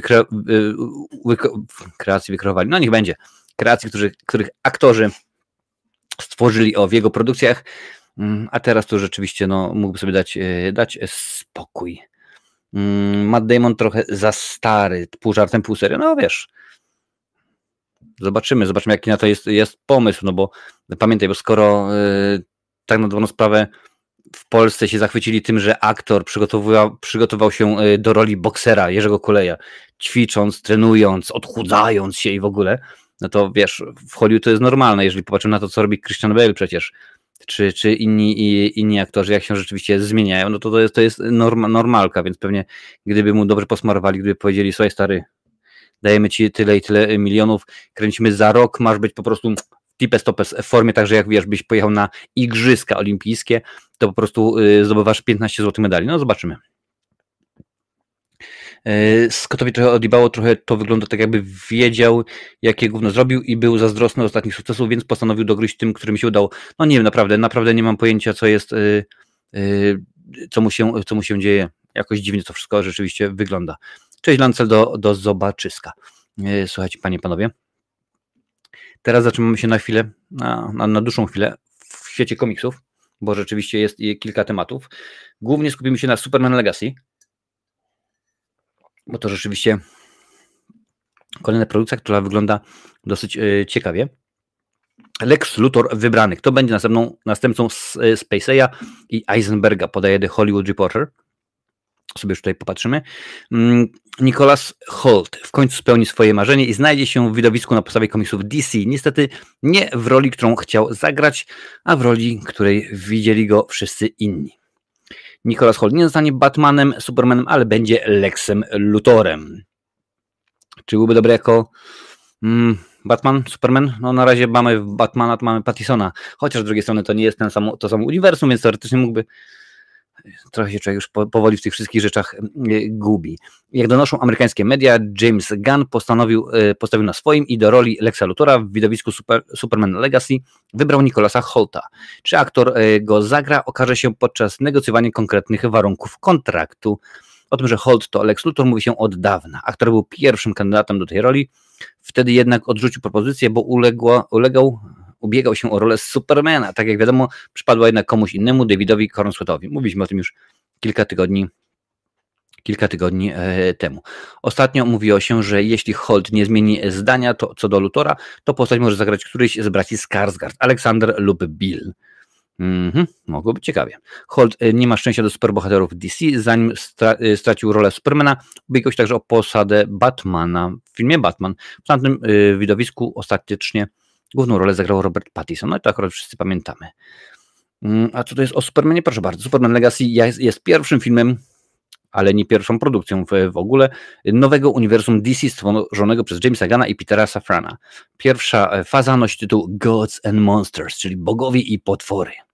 kreacji wykreowali. No niech będzie. Kreacji, których aktorzy stworzyli w jego produkcjach, a teraz to rzeczywiście mógłby sobie dać spokój. Matt Damon trochę za stary, pół żartem, pół serio, no wiesz. Zobaczymy, jaki na to jest pomysł, no bo pamiętaj, bo skoro tak na dobrą sprawę w Polsce się zachwycili tym, że aktor przygotował się do roli boksera Jerzego Kuleja, ćwicząc, trenując, odchudzając się i w ogóle, no to wiesz, w Hollywood to jest normalne, jeżeli popatrzymy na to, co robi Christian Bale przecież, czy inni aktorzy, jak się rzeczywiście zmieniają, no to jest normalka, więc pewnie gdyby mu dobrze posmarowali, gdyby powiedzieli, słuchaj stary, dajemy ci tyle i tyle milionów, kręcimy za rok, masz być po prostu tipes-topes w formie, także jak wiesz, byś pojechał na Igrzyska Olimpijskie, to po prostu zdobywasz 15 złotych medali. No zobaczymy. Scottowi trochę odjebało, trochę to wygląda tak, jakby wiedział, jakie gówno zrobił i był zazdrosny ostatnich sukcesów, więc postanowił dogryźć tym, którym się udało. No nie wiem, naprawdę nie mam pojęcia, co jest, co mu się dzieje. Jakoś dziwnie to wszystko rzeczywiście wygląda. Cześć Lancel, do zobaczyska. Słuchajcie, panie, panowie. Teraz zatrzymamy się na chwilę, na dłuższą chwilę w świecie komiksów, bo rzeczywiście jest kilka tematów. Głównie skupimy się na Superman Legacy, bo to rzeczywiście kolejna produkcja, która wygląda dosyć ciekawie. Lex Luthor wybrany. Kto będzie następcą Spaceya i Eisenberga, podaje The Hollywood Reporter. Sobie już tutaj popatrzymy. Nicholas Hoult w końcu spełni swoje marzenie i znajdzie się w widowisku na podstawie komiksów DC. Niestety nie w roli, którą chciał zagrać, a w roli, której widzieli go wszyscy inni. Nicholas Hoult nie zostanie Batmanem, Supermanem, ale będzie Lexem Luthorem. Czy byłby dobry jako Batman, Superman? No na razie mamy Batmana, to mamy Pattisona, chociaż z drugiej strony to nie jest to samo uniwersum, więc teoretycznie mógłby. Trochę się człowiek już powoli w tych wszystkich rzeczach gubi. Jak donoszą amerykańskie media, James Gunn postawił na swoim i do roli Lexa Luthora w widowisku Superman Legacy wybrał Nicholasa Houlta. Czy aktor go zagra, okaże się podczas negocjowania konkretnych warunków kontraktu. O tym, że Hoult to Lex Luthor mówi się od dawna. Aktor był pierwszym kandydatem do tej roli, wtedy jednak odrzucił propozycję, bo ubiegał się o rolę Supermana. Tak jak wiadomo, przypadła jednak komuś innemu, Davidowi Cornsworthowi. Mówiliśmy o tym już kilka tygodni temu. Ostatnio mówiło się, że jeśli Hoult nie zmieni zdania co do Luthora, to postać może zagrać któryś z braci Skarsgård, Aleksander lub Bill. Mogło być ciekawie. Hoult nie ma szczęścia do superbohaterów DC, zanim stracił rolę Supermana, ubiegał się także o posadę Batmana w filmie Batman. W tamtym widowisku ostatecznie główną rolę zagrał Robert Pattinson. No i to akurat wszyscy pamiętamy. A co to jest o Supermanie? Proszę bardzo. Superman Legacy jest pierwszym filmem, ale nie pierwszą produkcją w ogóle, nowego uniwersum DC stworzonego przez Jamesa Gunna i Petera Safrana. Pierwsza faza nosi tytuł Gods and Monsters, czyli bogowie i potwory.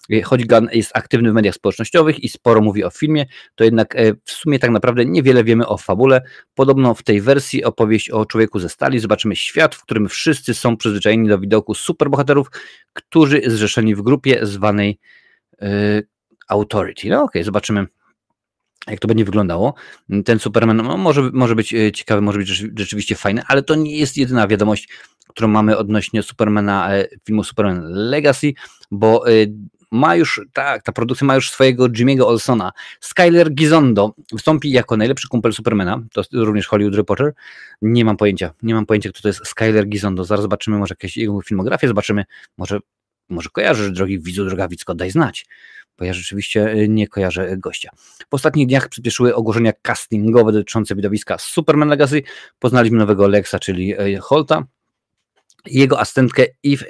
choć Gunn jest aktywny w mediach społecznościowych i sporo mówi o filmie, to jednak w sumie tak naprawdę niewiele wiemy o fabule. Podobno w tej wersji opowieść o Człowieku ze Stali zobaczymy świat, w którym wszyscy są przyzwyczajeni do widoku superbohaterów, którzy zrzeszeni w grupie zwanej Authority. No okej, zobaczymy, jak to będzie wyglądało. Ten Superman może być ciekawy, może być rzeczywiście fajny, ale to nie jest jedyna wiadomość, którą mamy odnośnie Supermana, filmu Superman Legacy, bo ta produkcja ma już swojego Jimmy'ego Olsona. Skyler Gisondo wystąpi jako najlepszy kumpel Supermana, to również Hollywood Reporter. Nie mam pojęcia, kto to jest Skyler Gisondo. Zaraz zobaczymy może jakąś jego filmografię, zobaczymy, może kojarzysz, drogi widzu, droga widzko, daj znać, bo ja rzeczywiście nie kojarzę gościa. W ostatnich dniach przyspieszyły ogłoszenia castingowe dotyczące widowiska Superman Legacy. Poznaliśmy nowego Lexa, czyli Holta, i jego asystentkę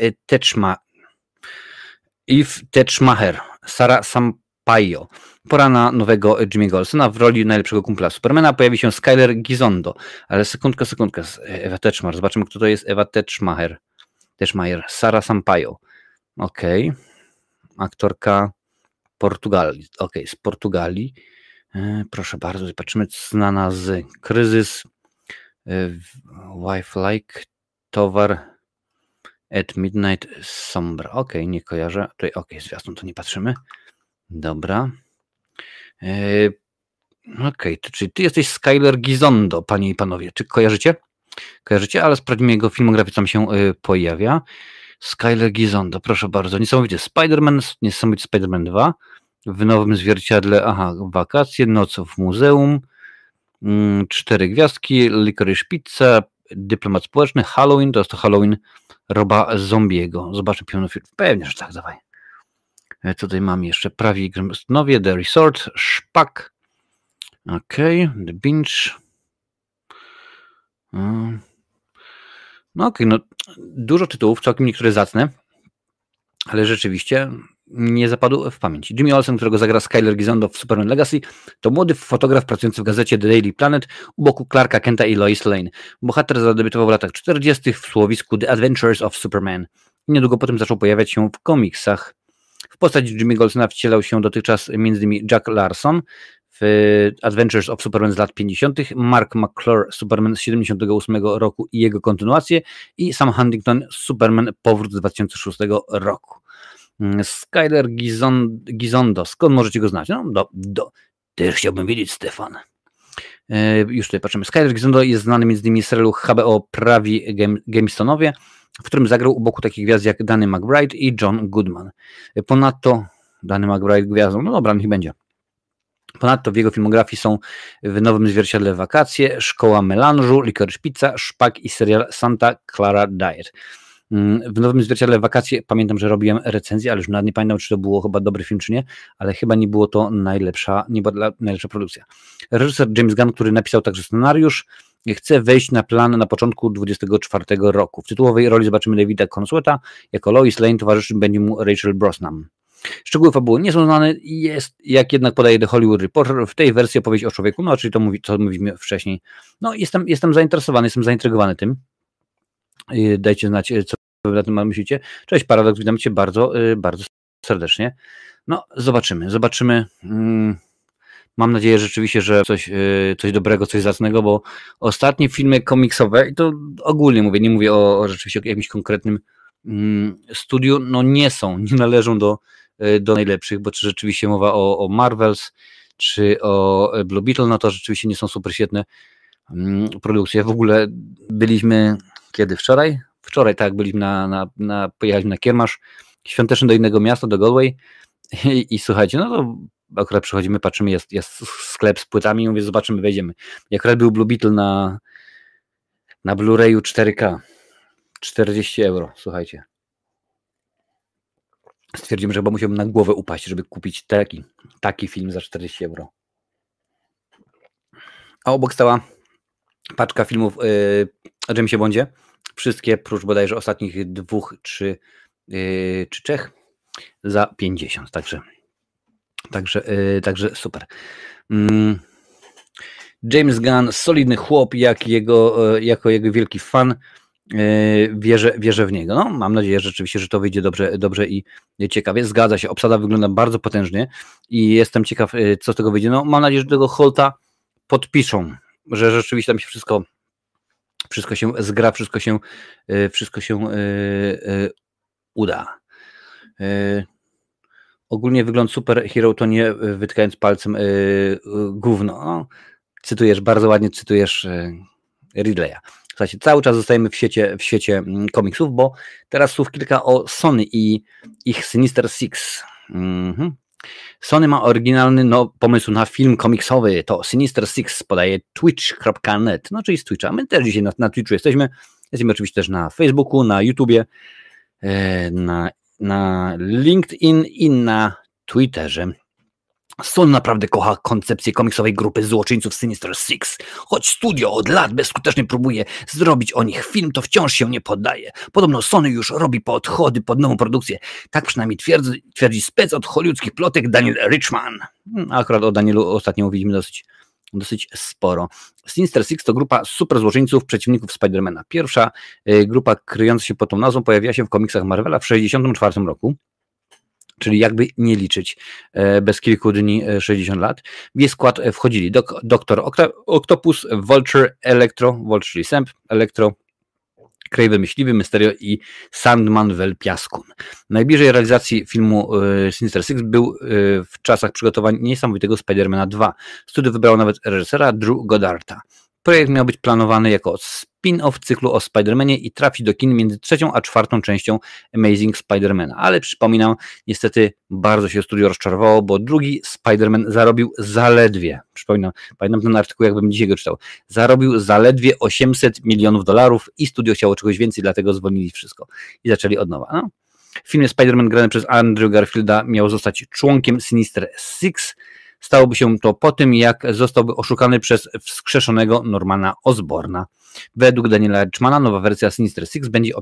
Eve Tetschmacher, Sarah Sampaio. Pora na nowego Jimmy'ego Olsona. W roli najlepszego kumpla Supermana pojawi się Skyler Gisondo. Ale sekundkę, Ewa Tetschmacher. Zobaczymy, kto to jest Ewa Tetschmacher. Sarah Sampaio. Okej. Aktorka Portugalii. Z Portugalii. Proszę bardzo, zobaczymy, znana z Kryzys, Wife Like, Towar, At Midnight, Sombra. Nie kojarzę. Tutaj zwiastun, to nie patrzymy. Dobra. Czyli ty jesteś Skyler Gisondo, panie i panowie. Czy kojarzycie? Ale sprawdźmy jego filmografię, co tam się pojawia. Skyler Gisondo, proszę bardzo. Niesamowity Spider-Man 2. W Nowym Zwierciadle, Wakacje, Noc w Muzeum, 4 gwiazdki, Licorice Pizza, Dyplomat Społeczny, Halloween, to jest to Halloween Roba Zombiego. Zobaczmy pełny film. Pewnie, że tak, dawaj. Tutaj mam jeszcze Prawi Grimstonowie, The Resort, Szpak, The Binge. Dużo tytułów, całkiem niektóre zacne, ale rzeczywiście nie zapadł w pamięć. Jimmy Olsen, którego zagra Skyler Gisondo w Superman Legacy, to młody fotograf pracujący w gazecie The Daily Planet u boku Clarka Kenta i Lois Lane. Bohater zadebiutował w latach 40. w słuchowisku The Adventures of Superman. Niedługo potem zaczął pojawiać się w komiksach. W postaci Jimmy'ego Olsena wcielał się dotychczas m.in. Jack Larson w Adventures of Superman z lat 50., Mark McClure Superman z 78 roku i jego kontynuację i Sam Huntington Superman Powrót z 2006 roku. Skyler Gisondo, skąd możecie go znać? Też chciałbym wiedzieć, Stefan. Już tutaj patrzymy. Skyler Gisondo jest znany m.in. z serialu HBO Prawi Grimstonowie, w którym zagrał u boku takich gwiazd jak Danny McBride i John Goodman. Ponadto Danny McBride gwiazdą, dobra, niech będzie. Ponadto w jego filmografii są w Nowym Zwierciadle Wakacje, Szkoła Melanżu, Licorice Pizza, Szpak i serial Santa Clara Diet. W Nowym Zwierciadle Wakacje pamiętam, że robiłem recenzję, ale już nawet nie pamiętam, czy to było chyba dobry film, czy nie, ale chyba nie była to najlepsza produkcja. Reżyser James Gunn, który napisał także scenariusz, chce wejść na plan na początku 2024 roku. W tytułowej roli zobaczymy Davida Consueta, jako Lois Lane towarzyszy będzie mu Rachel Brosnan. Szczegóły fabuły nie są znane, jak jednak podaje The Hollywood Reporter, w tej wersji opowieść o człowieku, czyli to co mówimy wcześniej. Jestem zainteresowany, jestem zaintrygowany tym. Dajcie znać, co wy na tym myślicie. Cześć Paradox, witam cię bardzo, bardzo serdecznie. Zobaczymy. Mam nadzieję rzeczywiście, że coś dobrego, coś zacnego, bo ostatnie filmy komiksowe, i to ogólnie mówię, nie mówię rzeczywiście o jakimś konkretnym studiu, nie należą do najlepszych, bo czy rzeczywiście mowa o Marvels, czy o Blue Beetle, to rzeczywiście nie są super świetne produkcje. W ogóle byliśmy kiedy? Wczoraj? Wczoraj, tak, byliśmy pojechaliśmy na kiermasz świąteczny do innego miasta, do Galway i słuchajcie, to akurat przychodzimy, patrzymy, jest sklep z płytami, mówię, zobaczymy, wejdziemy. I akurat był Blue Beetle na Blu-rayu 4K. 40 euro, słuchajcie. Stwierdzimy, że chyba musiałbym na głowę upaść, żeby kupić taki film za 40 euro. A obok stała paczka filmów o Jamesie Bondzie. Wszystkie, prócz bodajże ostatnich 2 czy 3 za 50. Także super. James Gunn, solidny chłop, jako jego wielki fan. wierzę w niego. No, mam nadzieję że rzeczywiście, że to wyjdzie dobrze i ciekawie. Zgadza się, obsada wygląda bardzo potężnie i jestem ciekaw, co z tego wyjdzie. No, mam nadzieję, że tego Holta podpiszą, że rzeczywiście tam się wszystko się zgra, wszystko się uda. Ogólnie wygląd superhero to nie wytykając palcem gówno. No, bardzo ładnie cytujesz Ridleya. Słuchajcie, cały czas zostajemy w świecie komiksów, bo teraz słów kilka o Sony i ich Sinister Six. Sony ma oryginalny pomysł na film komiksowy, to Sinister Six, podaje twitch.net, no czyli z Twitcha. My też dzisiaj na Twitchu jesteśmy oczywiście też na Facebooku, na YouTubie, na LinkedIn i na Twitterze. Sony naprawdę kocha koncepcję komiksowej grupy złoczyńców Sinister Six. Choć studio od lat bezskutecznie próbuje zrobić o nich film, to wciąż się nie poddaje. Podobno Sony już robi podchody pod nową produkcję. Tak przynajmniej twierdzi spec od hollywoodzkich plotek Daniel Richman. Akurat o Danielu ostatnio mówiliśmy dosyć sporo. Sinister Six to grupa super złoczyńców, przeciwników Spidermana. Pierwsza grupa kryjąca się pod tą nazwą pojawiła się w komiksach Marvela w 1964 roku. Czyli jakby nie liczyć bez kilku dni 60 lat. W jej skład wchodzili Doktor Octopus, Vulture, Vulture czyli Sęp, Kraven Myśliwy, Mysterio i Sandman Piaskun. Najbliżej realizacji filmu Sinister Six był w czasach przygotowań niesamowitego Spidermana 2. Studio wybrało nawet reżysera Drew Godarda. Projekt miał być planowany jako spin-off cyklu o Spider-Manie i trafić do kin między 3. a 4. częścią Amazing Spider-Mana. Ale przypominam, niestety bardzo się studio rozczarowało, bo drugi Spider-Man zarobił zaledwie, pamiętam ten artykuł, jakbym dzisiaj go czytał, zarobił zaledwie $800 milionów i studio chciało czegoś więcej, dlatego zwolnili wszystko i zaczęli od nowa. No. W filmie Spider-Man grany przez Andrew Garfielda miał zostać członkiem Sinister Six. Stałoby się to po tym, jak zostałby oszukany przez wskrzeszonego Normana Osborna. Według Daniela Richmana nowa wersja Sinister Six będzie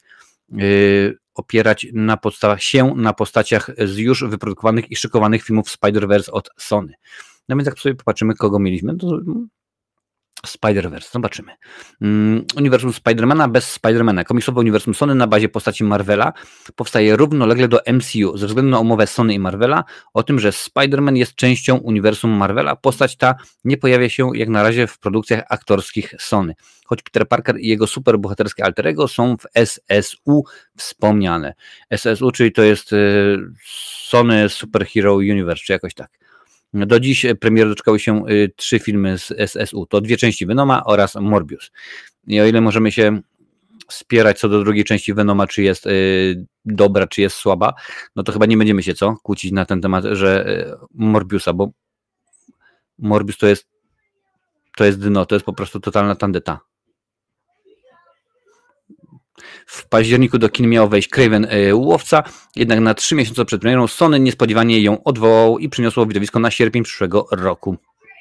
opierać na postaciach z już wyprodukowanych i szykowanych filmów Spider-Verse od Sony. No więc jak sobie popatrzymy, kogo mieliśmy, to Spider-Verse, zobaczymy. Uniwersum Spidermana bez Spidermana. Komiksowe uniwersum Sony na bazie postaci Marvela powstaje równolegle do MCU. Ze względu na umowę Sony i Marvela o tym, że Spider-Man jest częścią uniwersum Marvela, postać ta nie pojawia się jak na razie w produkcjach aktorskich Sony. Choć Peter Parker i jego superbohaterskie alter ego są w SSU wspomniane. SSU, czyli to jest Sony Superhero Universe, czy jakoś tak. Do dziś premiery doczekały się 3 filmy z SSU. To 2 części Venoma oraz Morbius. I o ile możemy się spierać co do drugiej części Venoma, czy jest dobra, czy jest słaba, no to chyba nie będziemy się kłócić na ten temat, że Morbiusa, bo Morbius to jest dno, to jest po prostu totalna tandeta. W październiku do kin miał wejść Kraven Łowca, jednak na 3 miesiące przed premierą Sony niespodziewanie ją odwołało i przyniosło widowisko na sierpień przyszłego roku.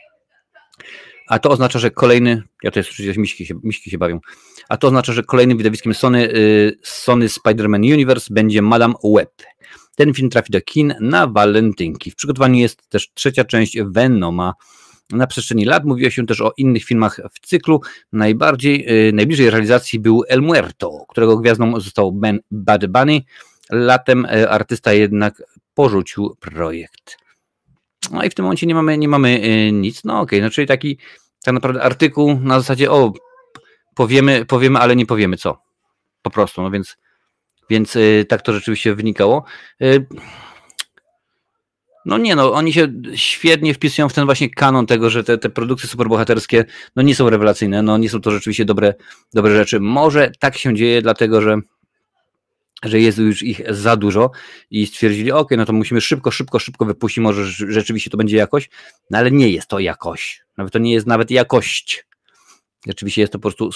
A to oznacza, że kolejny, ja to jest przecież miśki się bawią, a to oznacza, że kolejnym widowiskiem Sony Spider-Man Universe będzie Madame Web. Ten film trafi do kin na walentynki. W przygotowaniu jest też 3. część Venoma. Na przestrzeni lat mówiło się też o innych filmach w cyklu. Najbliżej realizacji był El Muerto, którego gwiazdą został Bad Bunny. Latem artysta jednak porzucił projekt. No i w tym momencie nie mamy nic. No okej, no czyli taki tak naprawdę artykuł na zasadzie powiemy, ale nie powiemy co. Po prostu, no więc tak to rzeczywiście wynikało. No nie, no oni się świetnie wpisują w ten właśnie kanon tego, że te produkcje superbohaterskie no nie są rewelacyjne, no nie są to rzeczywiście dobre rzeczy. Może tak się dzieje, dlatego że jest już ich za dużo i stwierdzili, okej, no to musimy szybko wypuścić, może rzeczywiście to będzie jakoś, no ale nie jest to jakoś, nawet to nie jest nawet jakość. Rzeczywiście jest to po prostu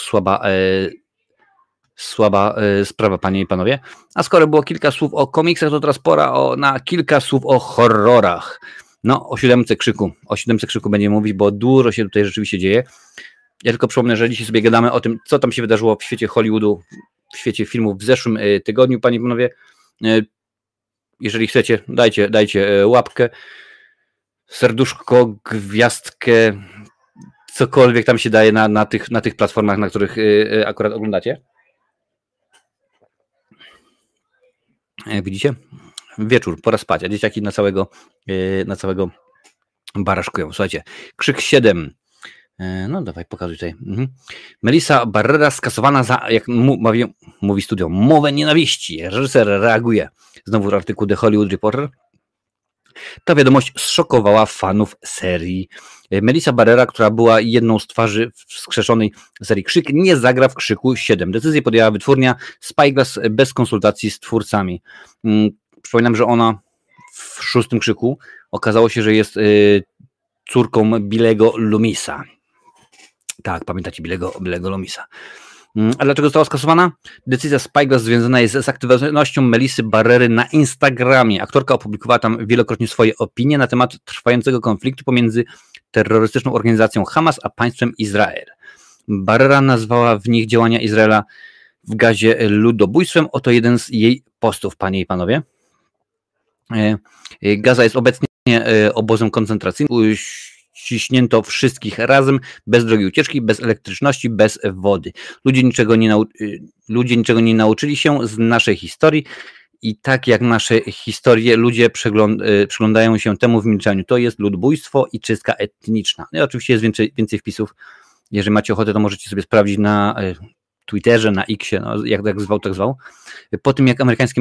słaba sprawa, panie i panowie. A skoro było kilka słów o komiksach, to teraz pora na kilka słów o horrorach. No, o siódemce krzyku będziemy mówić, bo dużo się tutaj rzeczywiście dzieje. Ja tylko przypomnę, że dzisiaj sobie gadamy o tym, co tam się wydarzyło w świecie Hollywoodu, w świecie filmów w zeszłym tygodniu, panie i panowie. Jeżeli chcecie, dajcie łapkę, serduszko, gwiazdkę, cokolwiek tam się daje na tych platformach, na których akurat oglądacie. Jak widzicie? Wieczór, pora spać, a dzieciaki na całego baraszkują. Słuchajcie, Krzyk 7. No dawaj, pokazuj tutaj. Melissa Barrera skasowana za, jak mówi studio, mowę nienawiści. Reżyser reaguje. Znowu artykuł The Hollywood Reporter. Ta wiadomość zszokowała fanów serii. Melissa Barrera, która była jedną z twarzy wskrzeszonej serii Krzyk, nie zagra w Krzyku 7. Decyzję podjęła wytwórnia Spyglass bez konsultacji z twórcami. Przypominam, że ona w 6. Krzyku okazało się, że jest córką Billego Loomisa. Tak, pamiętacie Billego Loomisa. A dlaczego została skasowana? Decyzja Spyglass związana jest z aktywnością Melissy Barrery na Instagramie. Aktorka opublikowała tam wielokrotnie swoje opinie na temat trwającego konfliktu pomiędzy terrorystyczną organizacją Hamas a państwem Izrael. Barrera nazwała w nich działania Izraela w Gazie ludobójstwem. Oto jeden z jej postów, panie i panowie. Gaza jest obecnie obozem koncentracyjnym. Ściśnięto wszystkich razem, bez drogi ucieczki, bez elektryczności, bez wody. Ludzie niczego nie nauczyli się z naszej historii i tak jak nasze historie, ludzie przyglądają się temu w milczeniu. To jest ludobójstwo i czystka etniczna. No i oczywiście jest więcej wpisów. Jeżeli macie ochotę, to możecie sobie sprawdzić na Twitterze, na Xie, no, jak zwał, tak zwał. Po tym, jak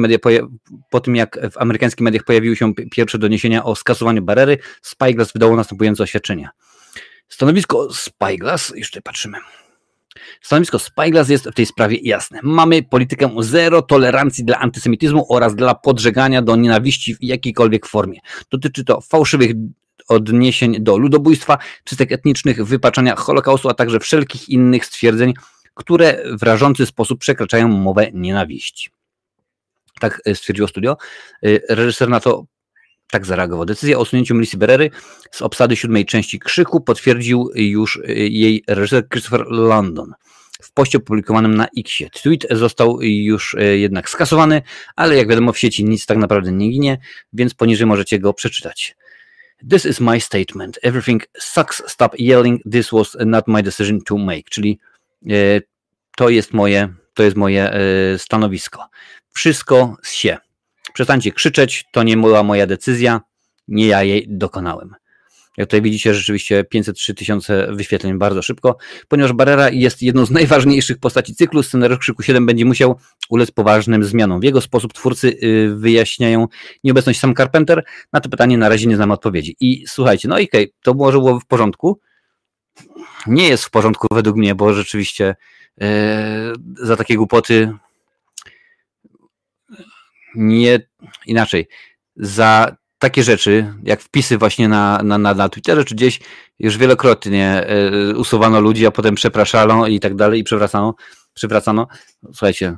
w amerykańskich mediach pojawiły się pierwsze doniesienia o skasowaniu Barrery, Spyglass wydało następujące oświadczenia. Stanowisko Spyglass, już tutaj patrzymy. Stanowisko Spyglass jest w tej sprawie jasne. Mamy politykę zero tolerancji dla antysemityzmu oraz dla podżegania do nienawiści w jakiejkolwiek formie. Dotyczy to fałszywych odniesień do ludobójstwa, czystek etnicznych, wypaczania Holokaustu, a także wszelkich innych stwierdzeń, które w rażący sposób przekraczają mowę nienawiści. Tak stwierdziło studio. Reżyser na to tak zareagował. Decyzję o usunięciu Melissy Barrery z obsady 7. części Krzyku potwierdził już jej reżyser Christopher Landon w poście opublikowanym na Xie. Tweet został już jednak skasowany, ale jak wiadomo w sieci nic tak naprawdę nie ginie, więc poniżej możecie go przeczytać. This is my statement. Everything sucks. Stop yelling. This was not my decision to make. Czyli to jest moje stanowisko. Wszystko się. Przestańcie krzyczeć, to nie była moja decyzja, nie ja jej dokonałem. Jak tutaj widzicie, rzeczywiście 503 000 wyświetleń bardzo szybko, ponieważ Barrera jest jedną z najważniejszych postaci cyklu, scenariusz Krzyku 7 będzie musiał ulec poważnym zmianom. W jego sposób twórcy wyjaśniają nieobecność Sam Carpenter. Na to pytanie na razie nie znam odpowiedzi. I słuchajcie, no i okej, to może było w porządku. Nie jest w porządku według mnie, bo rzeczywiście za takie głupoty nie inaczej. Za takie rzeczy, jak wpisy właśnie na Twitterze czy gdzieś, już wielokrotnie usuwano ludzi, a potem przepraszano i tak dalej i przywracano. Słuchajcie,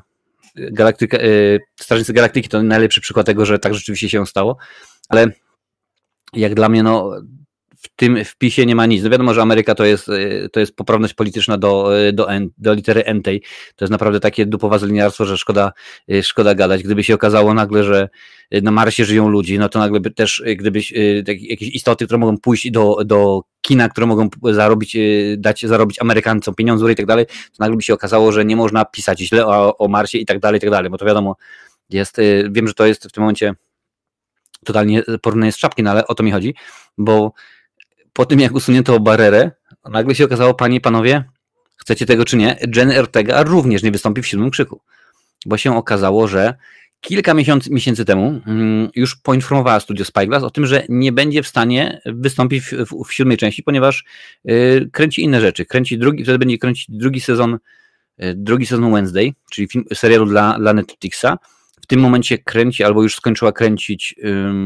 Strażnicy Galaktyki to najlepszy przykład tego, że tak rzeczywiście się stało, ale jak dla mnie, no w tym wpisie nie ma nic. No wiadomo, że Ameryka to jest poprawność polityczna do litery N tej. To jest naprawdę takie dupowe zliniarstwo, że szkoda gadać. Gdyby się okazało nagle, że na Marsie żyją ludzie, no to nagle by też, gdybyś jakieś istoty, które mogą pójść do kina, które mogą zarobić Amerykańcom pieniądze i tak dalej, to nagle by się okazało, że nie można pisać źle o Marsie i tak dalej, bo to wiadomo, wiem, że to jest w tym momencie totalnie porównanie z czapki, no ale o to mi chodzi, bo po tym, jak usunięto Barrerę, nagle się okazało, panie i panowie, chcecie tego czy nie, Jenny Ortega również nie wystąpi w 7. Krzyku. Bo się okazało, że kilka miesięcy temu już poinformowała studio Spyglass o tym, że nie będzie w stanie wystąpić w 7. części, ponieważ kręci inne rzeczy. Wtedy będzie kręcić drugi sezon Wednesday, czyli serialu dla Netflixa. W tym momencie kręci, albo już skończyła kręcić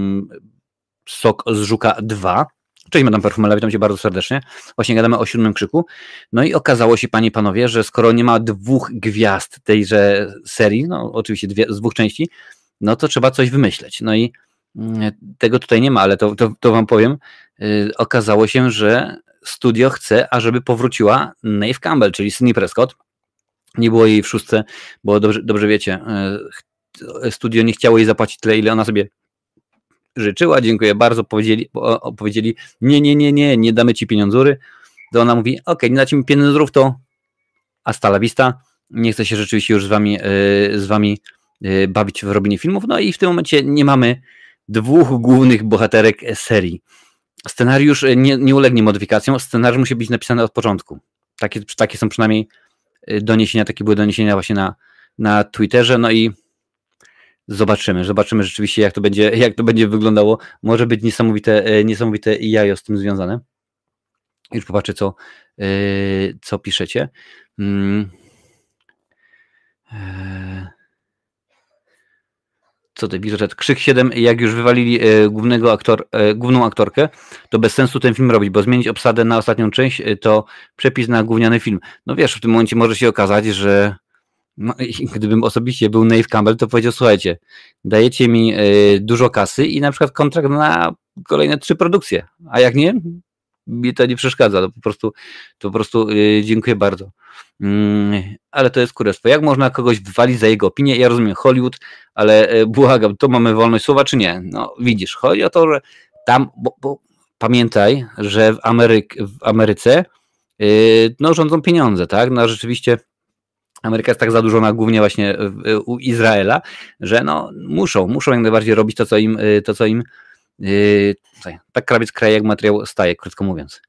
Sok z Żuka 2. Cześć, Madame Perfumela, witam cię bardzo serdecznie. Właśnie gadamy o 7. Krzyku. No i okazało się, panie i panowie, że skoro nie ma 2 gwiazd tejże serii, no oczywiście z 2 części, no to trzeba coś wymyśleć. No i tego tutaj nie ma, ale to wam powiem. Okazało się, że studio chce, ażeby powróciła Neve Campbell, czyli Sidney Prescott. Nie było jej w 6, bo dobrze wiecie, studio nie chciało jej zapłacić tyle, ile ona sobie życzyła, dziękuję bardzo, powiedzieli nie damy ci pieniądzury, to ona mówi, okej, nie dacie mi pieniądzurów, to hasta la vista, nie chcę się rzeczywiście już z wami bawić w robienie filmów. No i w tym momencie nie mamy dwóch głównych bohaterek serii. Scenariusz nie ulegnie modyfikacjom, scenariusz musi być napisany od początku. Takie są przynajmniej doniesienia, takie były doniesienia właśnie na Twitterze, no i zobaczymy rzeczywiście jak to będzie wyglądało. Może być niesamowite jajo z tym związane. Już popatrzę co piszecie. Co ty piszesz? Krzyk 7, jak już wywalili główną aktorkę, to bez sensu ten film robić, bo zmienić obsadę na ostatnią część to przepis na gówniany film. No wiesz, w tym momencie może się okazać, że gdybym osobiście był Neve Campbell, to powiedział, słuchajcie, dajecie mi dużo kasy i na przykład kontrakt na kolejne 3 produkcje, a jak nie, mi to nie przeszkadza, to po prostu dziękuję bardzo. Ale to jest kurestwo. Jak można kogoś wywalić za jego opinię? Ja rozumiem Hollywood, ale błagam, to mamy wolność słowa, czy nie? No widzisz, chodzi o to, że tam, bo pamiętaj, że w Ameryce no, rządzą pieniądze, tak? No rzeczywiście Ameryka jest tak zadłużona głównie właśnie u Izraela, że no muszą jak najbardziej robić to, co im tak krawiec kraje, jak materiał staje, krótko mówiąc.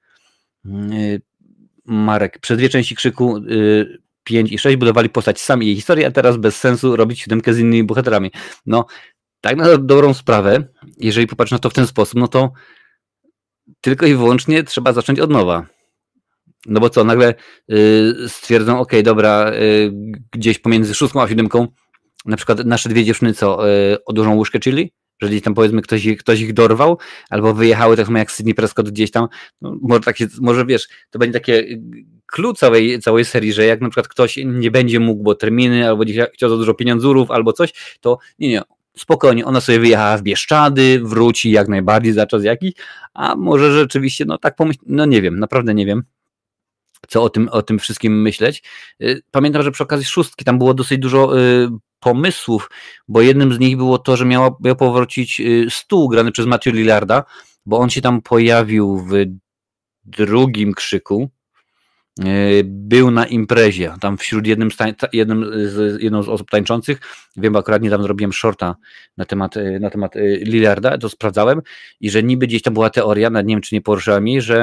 Marek, przez 2 części Krzyku 5 i 6 budowali postać sami jej historię, a teraz bez sensu robić 7 z innymi bohaterami. No, tak na dobrą sprawę, jeżeli popatrz na to w ten sposób, no to tylko i wyłącznie trzeba zacząć od nowa. No bo co, nagle stwierdzą, okej, dobra, gdzieś pomiędzy 6 a 7 na przykład nasze 2 dziewczyny odłożą łyżkę chili, że gdzieś tam powiedzmy ktoś ich dorwał, albo wyjechały tak samo jak Sydney Prescott gdzieś tam, no, może wiesz, to będzie takie clue całej serii, że jak na przykład ktoś nie będzie mógł, bo terminy, albo gdzieś chciał za dużo pieniądzurów, albo coś, to nie, spokojnie, ona sobie wyjechała w Bieszczady, wróci jak najbardziej za czas jakiś, a może rzeczywiście, no tak no nie wiem, naprawdę nie wiem, co o tym wszystkim myśleć. Pamiętam, że przy okazji 6 tam było dosyć dużo pomysłów, bo jednym z nich było to, że miał powrócić Stu grany przez Matthew Lillarda, bo on się tam pojawił w 2 Krzyku, był na imprezie, tam wśród jedną z osób tańczących, wiem, bo akurat niedawno robiłem shorta na temat Lillarda, to sprawdzałem i że niby gdzieś tam była teoria, nawet nie wiem, czy nie poruszyłem jej, że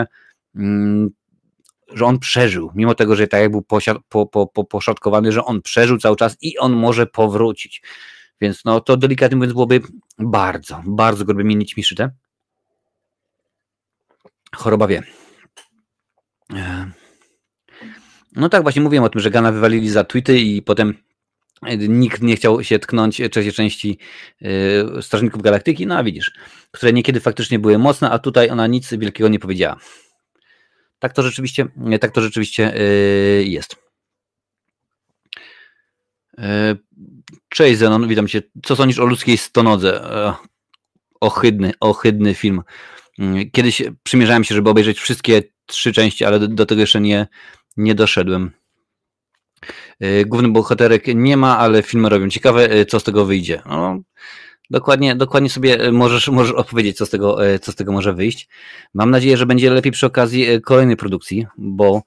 on przeżył, mimo tego, że tak jak był poszatkowany, że on przeżył cały czas i on może powrócić. Więc no to delikatnie mówiąc byłoby bardzo, bardzo grubymi nićmi szyte. Choroba wie. No tak, właśnie mówiłem o tym, że Gana wywalili za tweety i potem nikt nie chciał się tknąć trzeciej części Strażników Galaktyki, no a widzisz, które niekiedy faktycznie były mocne, a tutaj ona nic wielkiego nie powiedziała. Tak to rzeczywiście jest. Cześć Zenon, witam cię. Co sądzisz o ludzkiej stonodze? Ohydny film. Kiedyś przymierzałem się, żeby obejrzeć wszystkie 3 części, ale do tego jeszcze nie doszedłem. Głównych bohaterek nie ma, ale filmy robią. Ciekawe, co z tego wyjdzie. No, dokładnie sobie możesz opowiedzieć, co z tego może wyjść. Mam nadzieję, że będzie lepiej przy okazji kolejnej produkcji, bo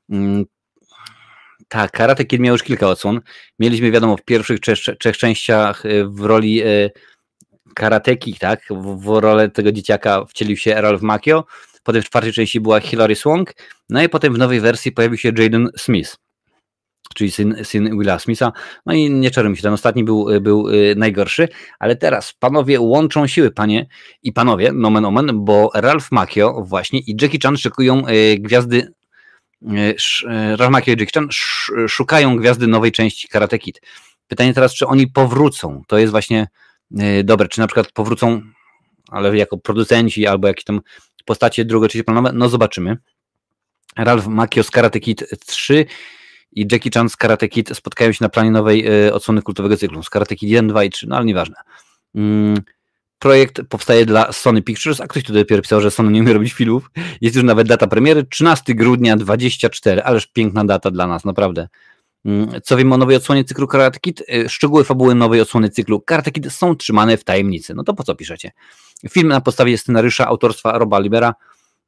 tak, Karate Kid miał już kilka odsłon. Mieliśmy, wiadomo, w pierwszych 3 częściach w roli karateki, tak, w rolę tego dzieciaka wcielił się Ralph Macchio, potem w 4 części była Hilary Swank, no i potem w nowej wersji pojawił się Jaden Smith, czyli syn Willa Smitha, no i nie czarujmy się, ten ostatni był najgorszy, ale teraz panowie łączą siły, panie i panowie, nomen omen, bo Ralph Macchio właśnie i Jackie Chan szykują gwiazdy, Ralph Macchio i Jackie Chan szukają gwiazdy nowej części Karate Kid. Pytanie teraz, czy oni powrócą, to jest właśnie dobre, czy na przykład powrócą, ale jako producenci albo jakieś tam postacie drugo- czy trzecioplanowe, no zobaczymy. Ralph Macchio z Karate Kid 3 i Jackie Chan z Karate Kid spotkają się na planie nowej odsłony kultowego cyklu. Z Karate Kid 1, 2 i 3, no ale nieważne. Projekt powstaje dla Sony Pictures, a ktoś tu dopiero pisał, że Sony nie umie robić filmów. Jest już nawet data premiery, 13 grudnia 24, ależ piękna data dla nas, naprawdę. Co wiemy o nowej odsłonie cyklu Karate Kid? Szczegóły fabuły nowej odsłony cyklu Karate Kid są trzymane w tajemnicy. No to po co piszecie? Film na podstawie scenariusza autorstwa Roba Libera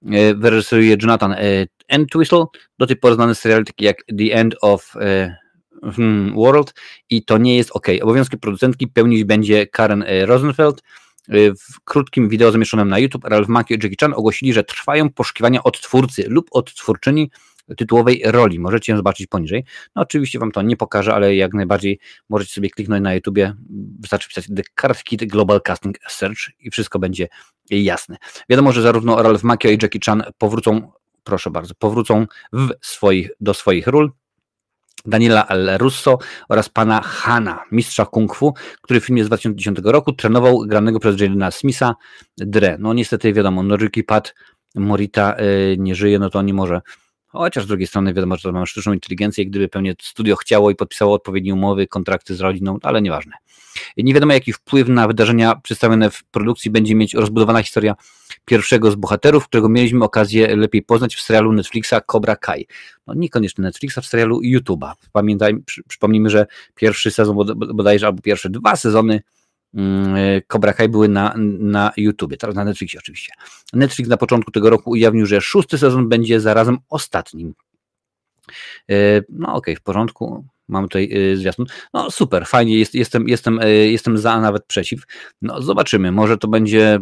wyreżyseruje Jonathan Entwistle, do tej pory znany serial taki jak The End of World i to nie jest ok. Obowiązki producentki pełnić będzie Karen Rosenfeld. W krótkim wideo zamieszczonym na YouTube Ralph Macchio i Jackie Chan ogłosili, że trwają poszukiwania odtwórcy lub odtwórczyni tytułowej roli. Możecie ją zobaczyć poniżej. No oczywiście wam to nie pokażę, ale jak najbardziej możecie sobie kliknąć na YouTubie, wystarczy pisać The Karate Kid Global Casting Search i wszystko będzie jasne. Wiadomo, że zarówno Ralph Macchio i Jackie Chan powrócą, proszę bardzo, powrócą do swoich ról. Daniela L. Russo oraz pana Hana, mistrza kung fu, który w filmie z 2010 roku trenował granego przez Jadena Smitha Dre. No niestety wiadomo, Noriki Pat Morita nie żyje, no to nie może. Chociaż z drugiej strony wiadomo, że to mamy sztuczną inteligencję i gdyby pewnie studio chciało i podpisało odpowiednie umowy, kontrakty z rodziną, ale nieważne. Nie wiadomo, jaki wpływ na wydarzenia przedstawione w produkcji będzie mieć rozbudowana historia pierwszego z bohaterów, którego mieliśmy okazję lepiej poznać w serialu Netflixa Cobra Kai. No niekoniecznie Netflixa, w serialu YouTube'a. Przypomnijmy, że pierwszy sezon bodajże, albo pierwsze 2 sezony Cobra Kai były na YouTubie, teraz na Netflixie oczywiście. Netflix na początku tego roku ujawnił, że 6. sezon będzie zarazem ostatnim. No okej, w porządku. Mamy tutaj zwiastun. No super, fajnie, jestem za, a nawet przeciw. No zobaczymy, może to będzie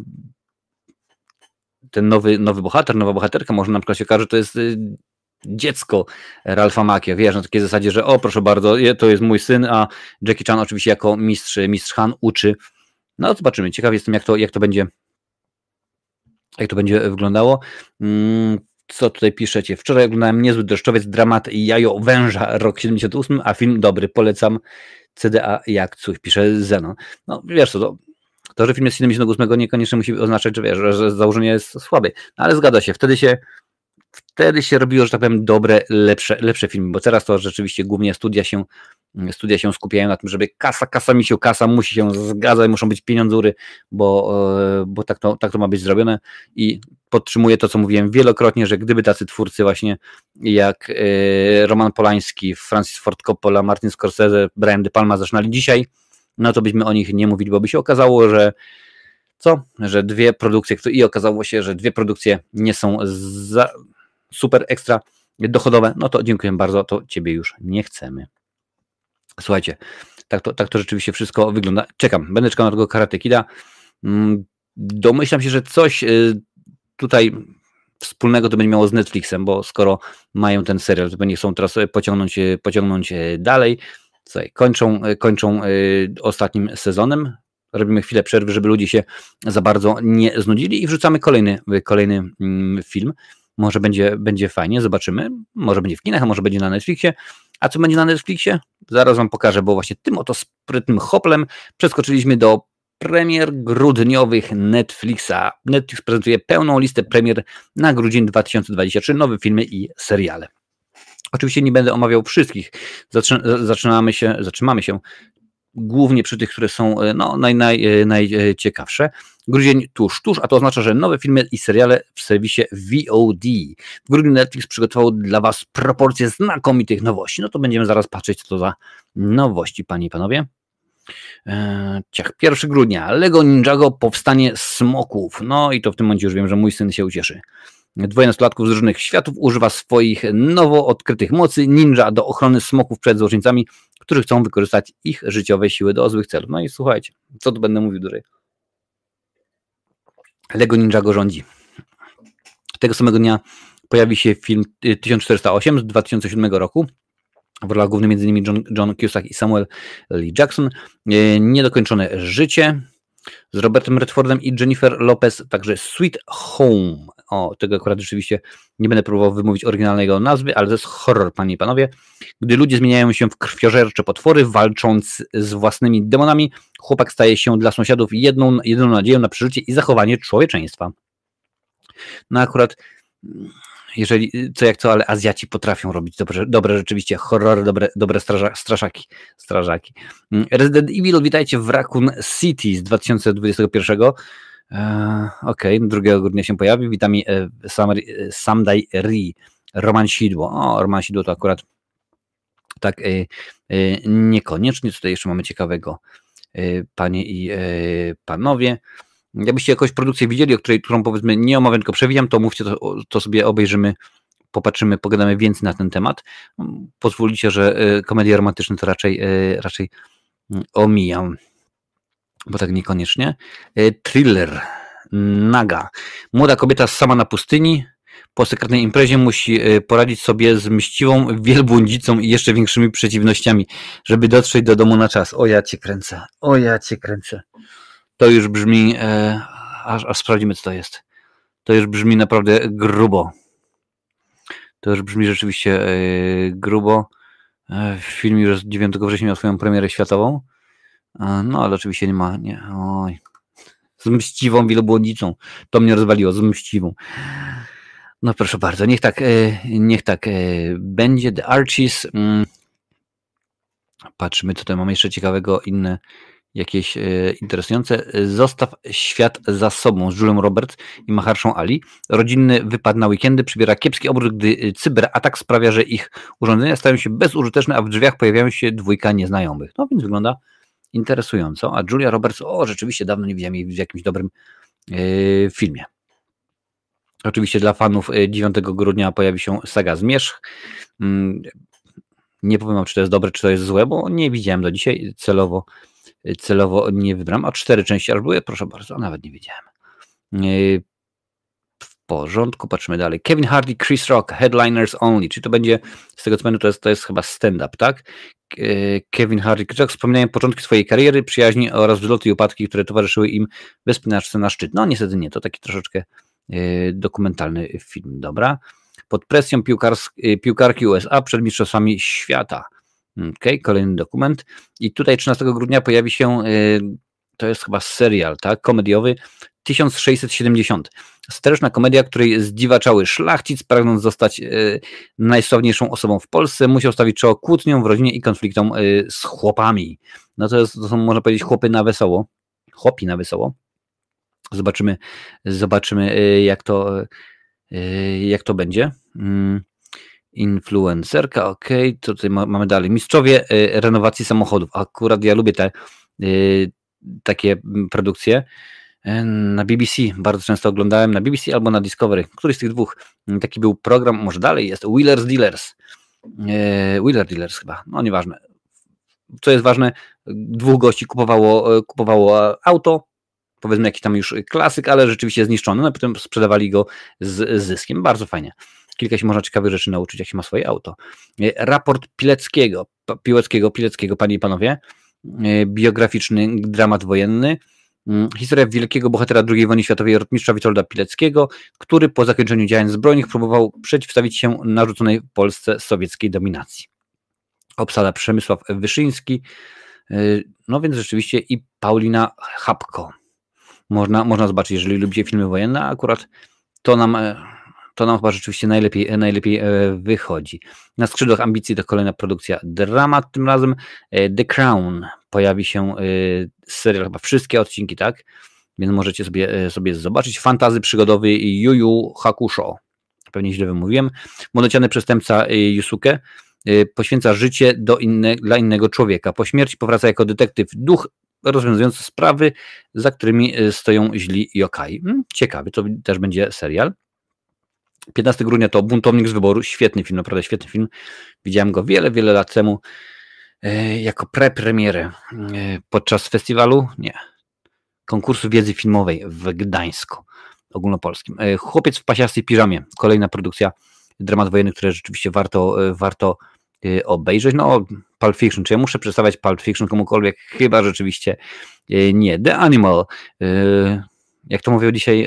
ten nowy bohater, nowa bohaterka, może na przykład się okaże, że to jest dziecko Ralpha Macchio, wiesz, na takiej zasadzie, że o proszę bardzo, to jest mój syn, a Jackie Chan oczywiście jako mistrz Han uczy. No zobaczymy, ciekaw jestem jak to będzie wyglądało. Co tutaj piszecie? Wczoraj oglądałem Niezły deszczowiec, dramat Jajo Węża, rok 78, a film dobry, polecam. CDA jak coś, pisze Zenon. No wiesz co, to, że film jest 78 niekoniecznie musi oznaczać, że wiesz, że założenie jest słabe, no, ale zgadza się, wtedy się robiło, że tak powiem, dobre, lepsze filmy, bo teraz to rzeczywiście głównie studia się skupiają na tym, żeby kasa musi się zgadzać, muszą być pieniądzury, bo tak to ma być zrobione i podtrzymuję to, co mówiłem wielokrotnie, że gdyby tacy twórcy właśnie jak Roman Polański, Francis Ford Coppola, Martin Scorsese, Brian De Palma zaczynali dzisiaj, no to byśmy o nich nie mówili, bo by się okazało, że okazało się, że dwie produkcje nie są super ekstra dochodowe, no to dziękuję bardzo, to ciebie już nie chcemy. Słuchajcie, tak to rzeczywiście wszystko wygląda. Będę czekał na tego Karate Kida. Domyślam się, że coś tutaj wspólnego to będzie miało z Netflixem, bo skoro mają ten serial, to nie chcą teraz pociągnąć dalej. Słuchaj, kończą ostatnim sezonem. Robimy chwilę przerwy, żeby ludzie się za bardzo nie znudzili i wrzucamy kolejny film. Może będzie fajnie, zobaczymy. Może będzie w kinach, a może będzie na Netflixie. A co będzie na Netflixie? Zaraz wam pokażę, bo właśnie tym oto sprytnym hoplem przeskoczyliśmy do premier grudniowych Netflixa. Netflix prezentuje pełną listę premier na grudzień 2023, nowe filmy i seriale. Oczywiście nie będę omawiał wszystkich. Zatrzymamy się głównie przy tych, które są najciekawsze. Grudzień tuż, a to oznacza, że nowe filmy i seriale w serwisie VOD. W grudniu Netflix przygotował dla was proporcje znakomitych nowości. No to będziemy zaraz patrzeć, co to za nowości, panie i panowie. 1 grudnia Lego Ninjago Powstanie Smoków. No i to w tym momencie już wiem, że mój syn się ucieszy. 2 nastolatków z różnych światów używa swoich nowo odkrytych mocy ninja do ochrony smoków przed złoczyńcami, którzy chcą wykorzystać ich życiowe siły do złych celów. No i słuchajcie, co tu będę mówił dłużej. Lego Ninjago rządzi. Tego samego dnia pojawi się film 1408 z 2007 roku. W rolach głównych m.in. John Cusack i Samuel L. Jackson. Niedokończone życie z Robertem Redfordem i Jennifer Lopez, także Sweet Home. O, tego akurat rzeczywiście nie będę próbował wymówić oryginalnego nazwy, ale to jest horror, panie i panowie. Gdy ludzie zmieniają się w krwiożercze potwory, walcząc z własnymi demonami, chłopak staje się dla sąsiadów jedyną nadzieją na przeżycie i zachowanie człowieczeństwa. No akurat, jeżeli co jak co, ale Azjaci potrafią robić dobre rzeczywiście horrory, dobre strażaki. Resident Evil, witajcie w Raccoon City z 2021. Okej, 2 grudnia się pojawi. Witamy Samdai Ri, Roman Sidło. O, Roman Sidło to akurat tak niekoniecznie. Tutaj jeszcze mamy ciekawego, panie i panowie. Jakbyście jakąś produkcję widzieli, którą powiedzmy nie omawiam, tylko przewijam, to mówcie, to sobie obejrzymy popatrzymy, pogadamy więcej na ten temat. Pozwolicie, że komedie romantyczne to raczej omijam, bo tak niekoniecznie. Thriller. Naga. Młoda kobieta sama na pustyni po sekretnej imprezie musi poradzić sobie z mściwą wielbłądzicą i jeszcze większymi przeciwnościami, żeby dotrzeć do domu na czas. O ja cię kręcę. To już brzmi, aż sprawdzimy, co to jest. To już brzmi naprawdę grubo. To już brzmi rzeczywiście grubo. Film już 9 września miał swoją premierę światową. No ale oczywiście nie ma. Nie. Oj. Z mściwą wielbłądzicą. To mnie rozwaliło, z mściwą. No proszę bardzo, niech tak będzie. The Archies. Patrzymy, co tutaj mamy jeszcze ciekawego, inne jakieś interesujące. Zostaw świat za sobą z Julią Roberts i Maharshą Ali. Rodzinny wypad na weekendy przybiera kiepski obrót, gdy cyberatak sprawia, że ich urządzenia stają się bezużyteczne, a w drzwiach pojawiają się dwójka nieznajomych. No więc wygląda interesująco. A Julia Roberts, rzeczywiście dawno nie widziałem jej w jakimś dobrym filmie. Oczywiście dla fanów 9 grudnia pojawi się saga Zmierzch. Nie powiem wam, czy to jest dobre, czy to jest złe, bo nie widziałem do dzisiaj. Celowo nie wybrałem. A 4 części aż były, proszę bardzo, nawet nie wiedziałem. W porządku, patrzymy dalej. Kevin Hart i Chris Rock, Headliners Only. Czy to będzie, z tego co pamiętam, to jest chyba stand-up, tak? Kevin Hart i Chris Rock wspominają początki swojej kariery, przyjaźni oraz wzloty i upadki, które towarzyszyły im we wspinaczce na szczyt. No niestety nie, to taki troszeczkę dokumentalny film, dobra. Pod presją piłkarki USA przed mistrzostwami świata. Okay, kolejny dokument. I tutaj 13 grudnia pojawi się, to jest chyba serial, tak, komediowy 1670. Satyryczna komedia, której zdziwaczały szlachcic, pragnąc zostać najsławniejszą osobą w Polsce, musiał stawić czoło kłótniom w rodzinie i konfliktom z chłopami. No to są, można powiedzieć, chłopi na wesoło. Zobaczymy jak to będzie. Influencerka, ok. To tutaj mamy dalej. Mistrzowie renowacji samochodów. Akurat ja lubię takie produkcje. Na BBC bardzo często oglądałem, na BBC albo na Discovery. Któryś z tych dwóch. Taki był program, może dalej jest. Wheelers Dealers. Wheeler Dealers chyba. No nieważne. Co jest ważne, 2 gości kupowało auto, powiedzmy jakiś tam już klasyk, ale rzeczywiście zniszczony, no i potem sprzedawali go z zyskiem. Bardzo fajnie. Kilka się można ciekawych rzeczy nauczyć, jak się ma swoje auto. Raport Pileckiego, panie i panowie. Biograficzny dramat wojenny. Historia wielkiego bohatera II wojny światowej, rotmistrza Witolda Pileckiego, który po zakończeniu działań zbrojnych próbował przeciwstawić się narzuconej Polsce sowieckiej dominacji. Obsada Przemysław Wyszyński, no więc rzeczywiście i Paulina Chapko. Można zobaczyć, jeżeli lubicie filmy wojenne, a akurat to nam chyba rzeczywiście najlepiej wychodzi. Na skrzydłach ambicji to kolejna produkcja dramat, tym razem The Crown. Pojawi się serial, chyba wszystkie odcinki, tak? Więc możecie sobie zobaczyć. Fantazy przygodowy Yu Yu Hakusho. Pewnie źle wymówiłem. Młodociany przestępca Yusuke poświęca życie dla innego człowieka. Po śmierci powraca jako detektyw duch, rozwiązujący sprawy, za którymi stoją źli yokai. Ciekawy, to też będzie serial. 15 grudnia to Buntownik z wyboru. Świetny film, naprawdę świetny film. Widziałem go wiele lat temu jako prepremierę podczas festiwalu, konkursu wiedzy filmowej w Gdańsku ogólnopolskim. Chłopiec w pasiastej piżamie. Kolejna produkcja, dramat wojenny, które rzeczywiście warto obejrzeć. No, Pulp Fiction. Czy ja muszę przedstawiać Pulp Fiction komukolwiek? Chyba rzeczywiście nie. The Animal. Jak to mówią dzisiaj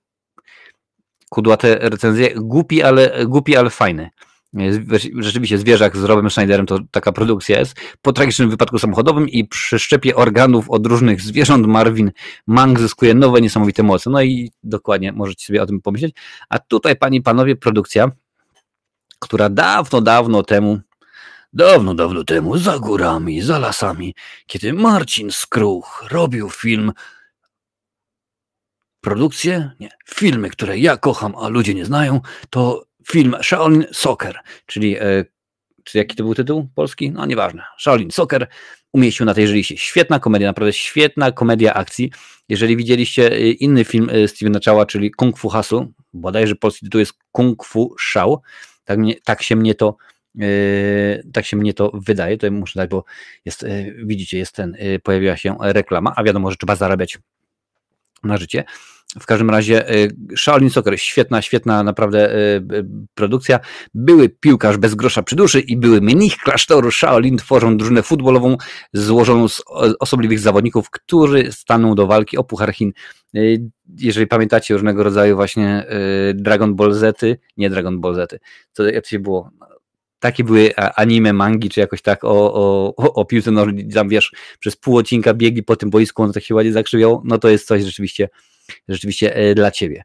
kudłate recenzje, głupi, ale fajny. Rzeczywiście Zwierzak z Robem Schneiderem to taka produkcja jest. Po tragicznym wypadku samochodowym i przy szczepie organów od różnych zwierząt Marvin Mang zyskuje nowe, niesamowite moce. No i dokładnie możecie sobie o tym pomyśleć. A tutaj, panie i panowie, produkcja, która dawno temu, za górami, za lasami, kiedy Marcin Skruch robił film, filmy, które ja kocham, a ludzie nie znają, to film Shaolin Soccer, czyli jaki to był tytuł polski? No nieważne. Shaolin Soccer umieścił na tejże liście. Świetna komedia, naprawdę świetna komedia akcji. Jeżeli widzieliście inny film Stevena Chowa, czyli Kung Fu Hustle, bodajże polski tytuł jest Kung Fu Shao, Tak się mnie to wydaje. To muszę dać, bo jest, widzicie, pojawiła się reklama, a wiadomo, że trzeba zarabiać na życie. W każdym razie Shaolin Soccer, świetna naprawdę produkcja. Były piłkarz bez grosza przy duszy i były mnich klasztoru Shaolin tworzą drużynę futbolową złożoną z osobliwych zawodników, którzy staną do walki o Puchar Chin. Jeżeli pamiętacie różnego rodzaju właśnie Dragon Ball Z, nie Dragon Ball Z, jak to się było? Takie były anime, mangi, czy jakoś tak o piłce nożnej, tam wiesz, przez pół odcinka biegli po tym boisku, on tak się ładnie zakrzywiał, no to jest coś rzeczywiście dla ciebie.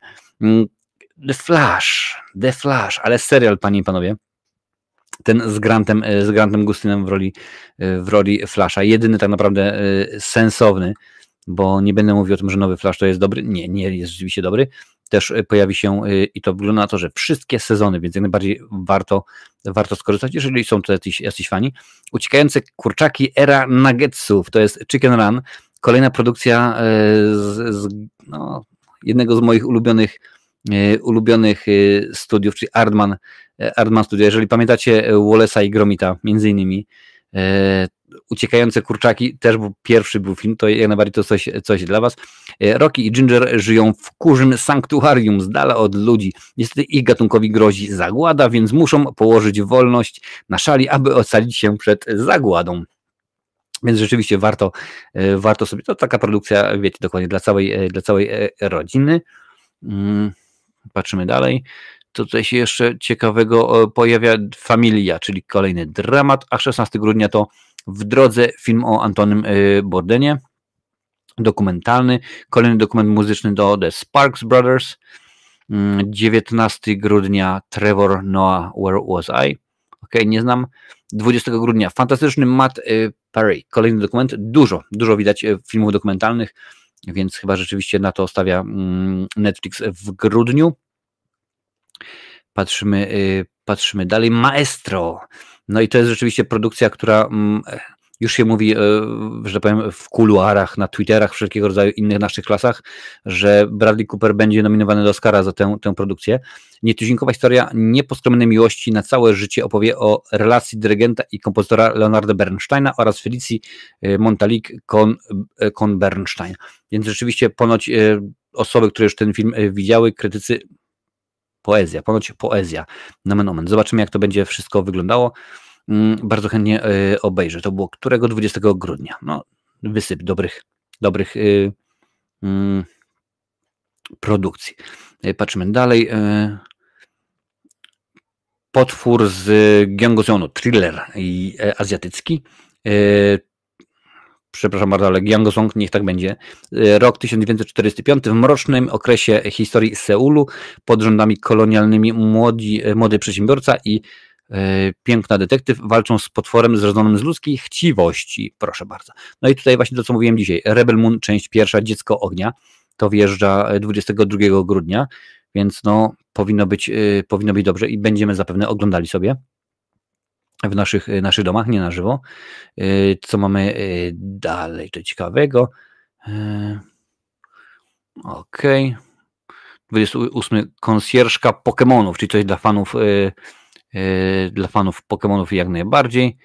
The Flash, ale serial, panie i panowie, ten z Grantem Gustinem w roli Flasha, jedyny tak naprawdę sensowny, bo nie będę mówił o tym, że nowy Flash to jest dobry, nie jest rzeczywiście dobry, też pojawi się i to wygląda na to, że wszystkie sezony, więc jak najbardziej warto skorzystać, jeżeli są to jacyś fani. Uciekające kurczaki era nuggetsów, to jest Chicken Run, kolejna produkcja z jednego z moich ulubionych studiów, czyli Aardman Studio. Jeżeli pamiętacie Wallace'a i Gromita, między innymi, Uciekające kurczaki, też pierwszy był film, to jak najbardziej to coś dla was. Rocky i Ginger żyją w kurzym sanktuarium z dala od ludzi. Niestety ich gatunkowi grozi zagłada, więc muszą położyć wolność na szali, aby ocalić się przed zagładą. Więc rzeczywiście warto sobie, to taka produkcja, wiecie, dokładnie dla całej rodziny. Patrzymy dalej. To tutaj się jeszcze ciekawego pojawia Familia, czyli kolejny dramat, a 16 grudnia to W drodze film o Antonym Bourdainie, dokumentalny, kolejny dokument muzyczny do The Sparks Brothers, 19 grudnia Trevor Noah, Where Was I? Nie znam. 20 grudnia fantastyczny Matt Perry, kolejny dokument, dużo widać filmów dokumentalnych, więc chyba rzeczywiście na to stawia Netflix w grudniu. Patrzymy dalej. Maestro. No i to jest rzeczywiście produkcja, która już się mówi, że powiem, w kuluarach, na Twitterach, wszelkiego rodzaju innych naszych klasach, że Bradley Cooper będzie nominowany do Oscara za tę produkcję. Nietuzinkowa historia nieposkromionej miłości na całe życie opowie o relacji dyrygenta i kompozytora Leonarda Bernsteina oraz Felicji Montalik-Bernstein. Więc rzeczywiście ponoć osoby, które już ten film widziały, krytycy, poezja, nomen omen. Zobaczymy, jak to będzie wszystko wyglądało. Bardzo chętnie obejrzę. To było którego? 20 grudnia. No, wysyp dobrych produkcji. Patrzymy dalej. Potwór z Gyeongseonu, thriller azjatycki. Przepraszam bardzo, ale Gyeongseong, niech tak będzie. Rok 1945, w mrocznym okresie historii Seulu, pod rządami kolonialnymi młody przedsiębiorca i piękna detektyw walczą z potworem zrodzonym z ludzkiej chciwości. Proszę bardzo. No i tutaj właśnie to, co mówiłem dzisiaj. Rebel Moon, część pierwsza, Dziecko Ognia. To wjeżdża 22 grudnia, więc no powinno być dobrze i będziemy zapewne oglądali sobie w naszych domach, nie na żywo. Co mamy dalej? To ciekawego. Okej. 28. Konsjerżka Pokemonów, czyli coś dla fanów Pokemonów jak najbardziej.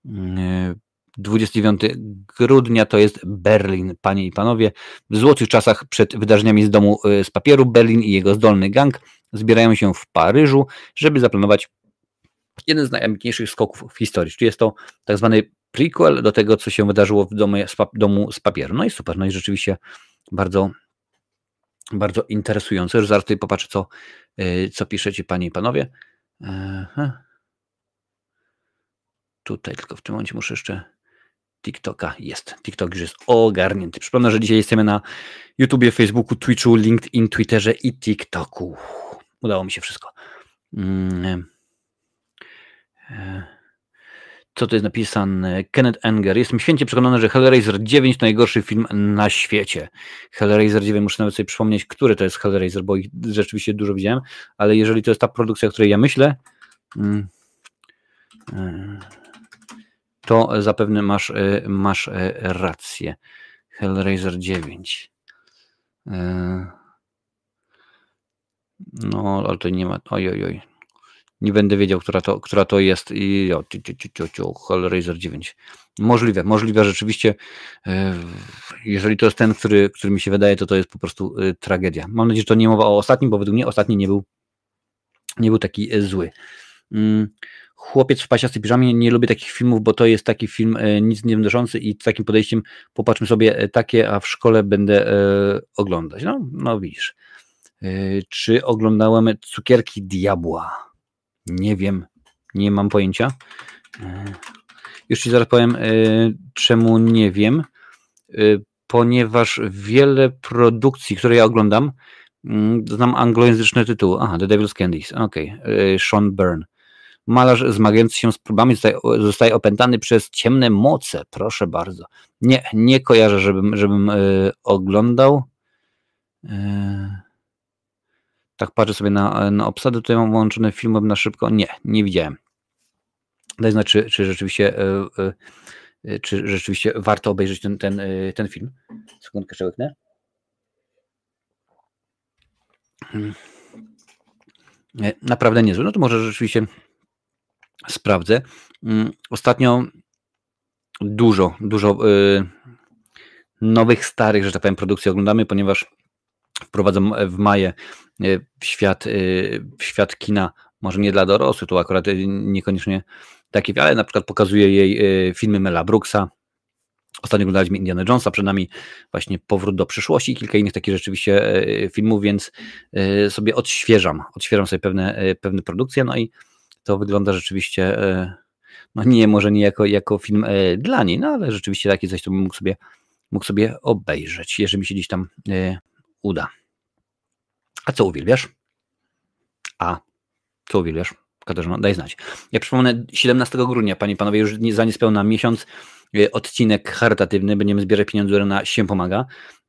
29 grudnia to jest Berlin, panie i panowie. W złotych czasach przed wydarzeniami z domu z papieru Berlin i jego zdolny gang zbierają się w Paryżu, żeby zaplanować jeden z najambitniejszych skoków w historii. Czyli jest to tak zwany prequel do tego, co się wydarzyło w domu z papieru. No i super, no i rzeczywiście bardzo, bardzo interesujące. Już zaraz tutaj popatrzę, co piszecie, panie i panowie. Tutaj tylko w tym momencie muszę jeszcze TikToka. TikTok już jest ogarnięty. Przypomnę, że dzisiaj jesteśmy na YouTubie, Facebooku, Twitchu, LinkedIn, Twitterze i TikToku. Udało mi się wszystko. Co tu jest napisane? Kenneth Anger. Jestem święcie przekonany, że Hellraiser 9 to najgorszy film na świecie. Hellraiser 9, muszę nawet sobie przypomnieć, który to jest Hellraiser, bo ich rzeczywiście dużo widziałem, ale jeżeli to jest ta produkcja, o której ja myślę, to zapewne masz rację. Hellraiser 9. No, ale to nie ma. Oj. nie będę wiedział, która to jest. I Hellraiser 9. Możliwe rzeczywiście. Jeżeli to jest ten, który mi się wydaje, to jest po prostu tragedia. Mam nadzieję, że to nie mowa o ostatnim, bo według mnie ostatni nie był taki zły. Chłopiec w pasiastej piżamie, nie lubię takich filmów, bo to jest taki film nic nie wnoszący i z takim podejściem popatrzmy sobie takie, a w szkole będę oglądać. No widzisz. Czy oglądałem Cukierki Diabła? Nie wiem, nie mam pojęcia. Już ci zaraz powiem, czemu nie wiem. Ponieważ wiele produkcji, które ja oglądam, znam anglojęzyczne tytuły. Aha, The Devil's Candies, okej. Sean Byrne. Malarz zmagający się z próbami zostaje opętany przez ciemne moce. Proszę bardzo. Nie kojarzę, żebym oglądał. Tak patrzę sobie na obsadę. Tutaj mam włączone filmy na szybko. Nie widziałem. Daj znać, czy rzeczywiście warto obejrzeć ten film. Sekundkę, jeszcze łyknę. Naprawdę niezły. No to może rzeczywiście sprawdzę. Ostatnio dużo nowych, starych, że tak powiem, produkcji oglądamy, ponieważ wprowadzam w maju w świat kina, może nie dla dorosłych, to akurat niekoniecznie taki, ale na przykład pokazuje jej filmy Mela Brooksa. Ostatnio oglądaliśmy Indiana Jonesa, przed nami właśnie Powrót do przyszłości i kilka innych takich rzeczywiście filmów, więc sobie odświeżam sobie pewne produkcje, no i to wygląda rzeczywiście, no może nie jako film dla niej, no ale rzeczywiście takie coś, to bym mógł sobie obejrzeć, jeżeli mi się gdzieś tam uda. A co uwielbiasz? Katarzyna, daj znać. Ja przypomnę, 17 grudnia, panie i panowie, już za niespełna miesiąc, odcinek charytatywny, będziemy zbierać pieniądze na Się Pomaga.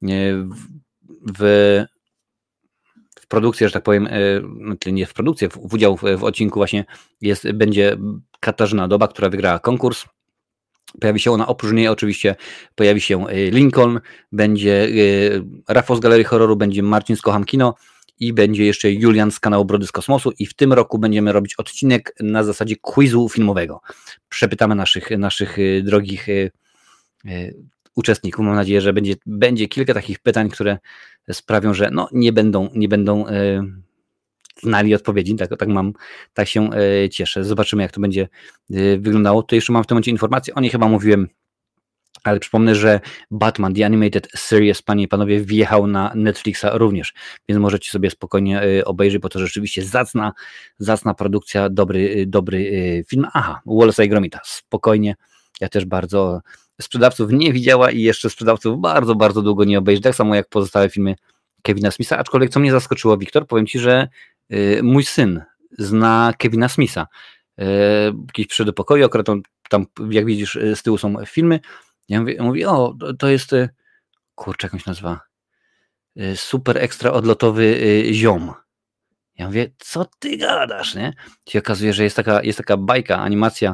W produkcji, że tak powiem, nie w produkcji, w udział w odcinku właśnie będzie Katarzyna Doba, która wygrała konkurs. Pojawi się ona, oprócz niej oczywiście pojawi się Lincoln, będzie Rafał z Galerii Horroru, będzie Marcin z Kocham Kino i będzie jeszcze Julian z kanału Brody z Kosmosu i w tym roku będziemy robić odcinek na zasadzie quizu filmowego. Przepytamy naszych drogich uczestników. Mam nadzieję, że będzie kilka takich pytań, które sprawią, że nie będą znali odpowiedzi. Tak się cieszę. Zobaczymy, jak to będzie wyglądało. To jeszcze mam w tym momencie informację, o niej chyba mówiłem, ale przypomnę, że Batman The Animated Series, panie i panowie, wjechał na Netflixa również, więc możecie sobie spokojnie obejrzeć, bo to rzeczywiście zacna produkcja, dobry film. Aha, Wallace'a i Gromita, spokojnie. Ja też bardzo sprzedawców nie widziała i jeszcze sprzedawców bardzo, bardzo długo nie obejrzę, tak samo jak pozostałe filmy Kevina Smitha, aczkolwiek co mnie zaskoczyło, Wiktor, powiem ci, że mój syn zna Kevina Smitha. Jakiś przyszedł do pokoju, akurat tam jak widzisz z tyłu są filmy. Ja mówię, to jest, kurczę, jak on się nazywa, super ekstra odlotowy ziom. Ja mówię, co ty gadasz, nie? I się okazuje, że jest taka bajka, animacja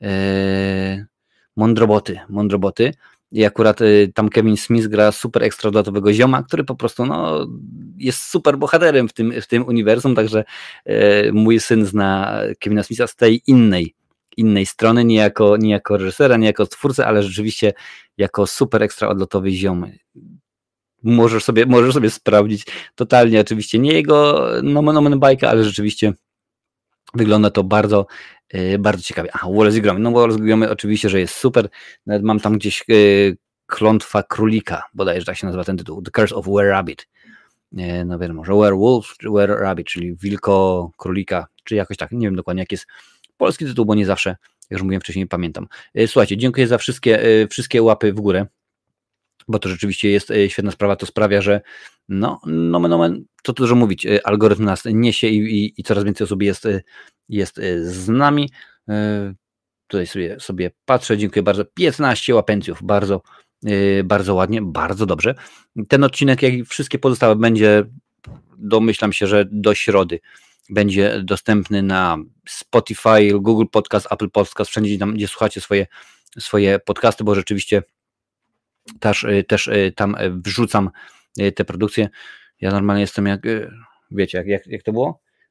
Mądroboty i akurat tam Kevin Smith gra super ekstra odlotowego zioma, który po prostu jest super bohaterem w tym uniwersum, także mój syn zna Kevina Smitha z tej innej strony, nie jako reżysera, nie jako twórcę, ale rzeczywiście jako super ekstra odlotowy ziom. Możesz sobie sprawdzić. Totalnie oczywiście nie jego nomen bajka, ale rzeczywiście wygląda to bardzo, bardzo ciekawie. Wallace i Gromit. Wallace i Gromit oczywiście, że jest super. Nawet mam tam gdzieś Klątwa Królika, bodajże tak się nazywa ten tytuł. The Curse of Were Rabbit. No wiadomo, że Werewolf, Were Rabbit, czyli Wilko Królika, czy jakoś tak. Nie wiem dokładnie, jak jest polski tytuł, bo nie zawsze, jak już mówiłem wcześniej, pamiętam. Słuchajcie, dziękuję za wszystkie łapy w górę, bo to rzeczywiście jest świetna sprawa. To sprawia, że to dużo mówić, algorytm nas niesie i coraz więcej osób jest z nami. Tutaj sobie patrzę, dziękuję bardzo. 15 łapencjów, bardzo, bardzo ładnie, bardzo dobrze. Ten odcinek, jak i wszystkie pozostałe, będzie, domyślam się, że do środy będzie dostępny na Spotify, Google Podcast, Apple Podcast, wszędzie tam, gdzie słuchacie swoje podcasty, bo rzeczywiście też tam wrzucam te produkcje. Ja normalnie jestem jak, wiecie, jak to było?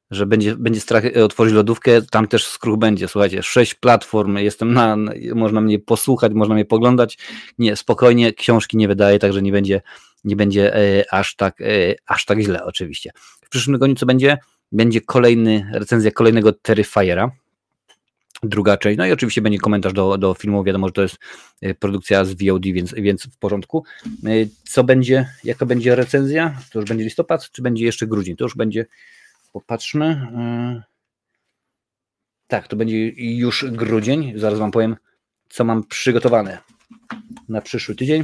że będzie strach otworzyć lodówkę, tam też skruch będzie, słuchajcie, 6 platform, można mnie posłuchać, można mnie poglądać, nie, spokojnie, książki nie wydaję, także nie będzie aż tak źle oczywiście. W przyszłym tygodniu co będzie? Będzie recenzja kolejnego Terrifiera, druga część, no i oczywiście będzie komentarz do filmu, wiadomo, że to jest produkcja z VOD, więc w porządku. Co będzie, jaka będzie recenzja? To już będzie listopad, czy będzie jeszcze grudzień? To już będzie, popatrzmy. Tak, to będzie już grudzień, zaraz wam powiem, co mam przygotowane na przyszły tydzień.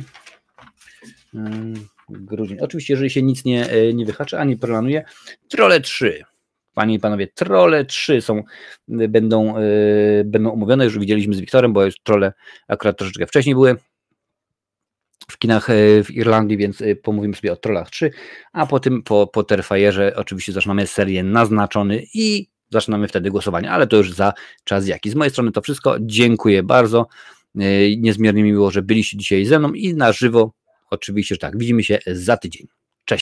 Grudzień. Oczywiście, jeżeli się nic nie wyhaczy, ani planuje, Trolle 3. Panie i panowie, Trolle 3 będą omówione, już widzieliśmy z Wiktorem, bo już Trolle akurat troszeczkę wcześniej były w kinach w Irlandii, więc pomówimy sobie o Trollach 3, a po Terrifierze oczywiście zaczynamy serię Naznaczony i zaczynamy wtedy głosowanie, ale to już za czas jaki. Z mojej strony to wszystko, dziękuję bardzo, niezmiernie mi miło, że byliście dzisiaj ze mną i na żywo, oczywiście, że tak, widzimy się za tydzień.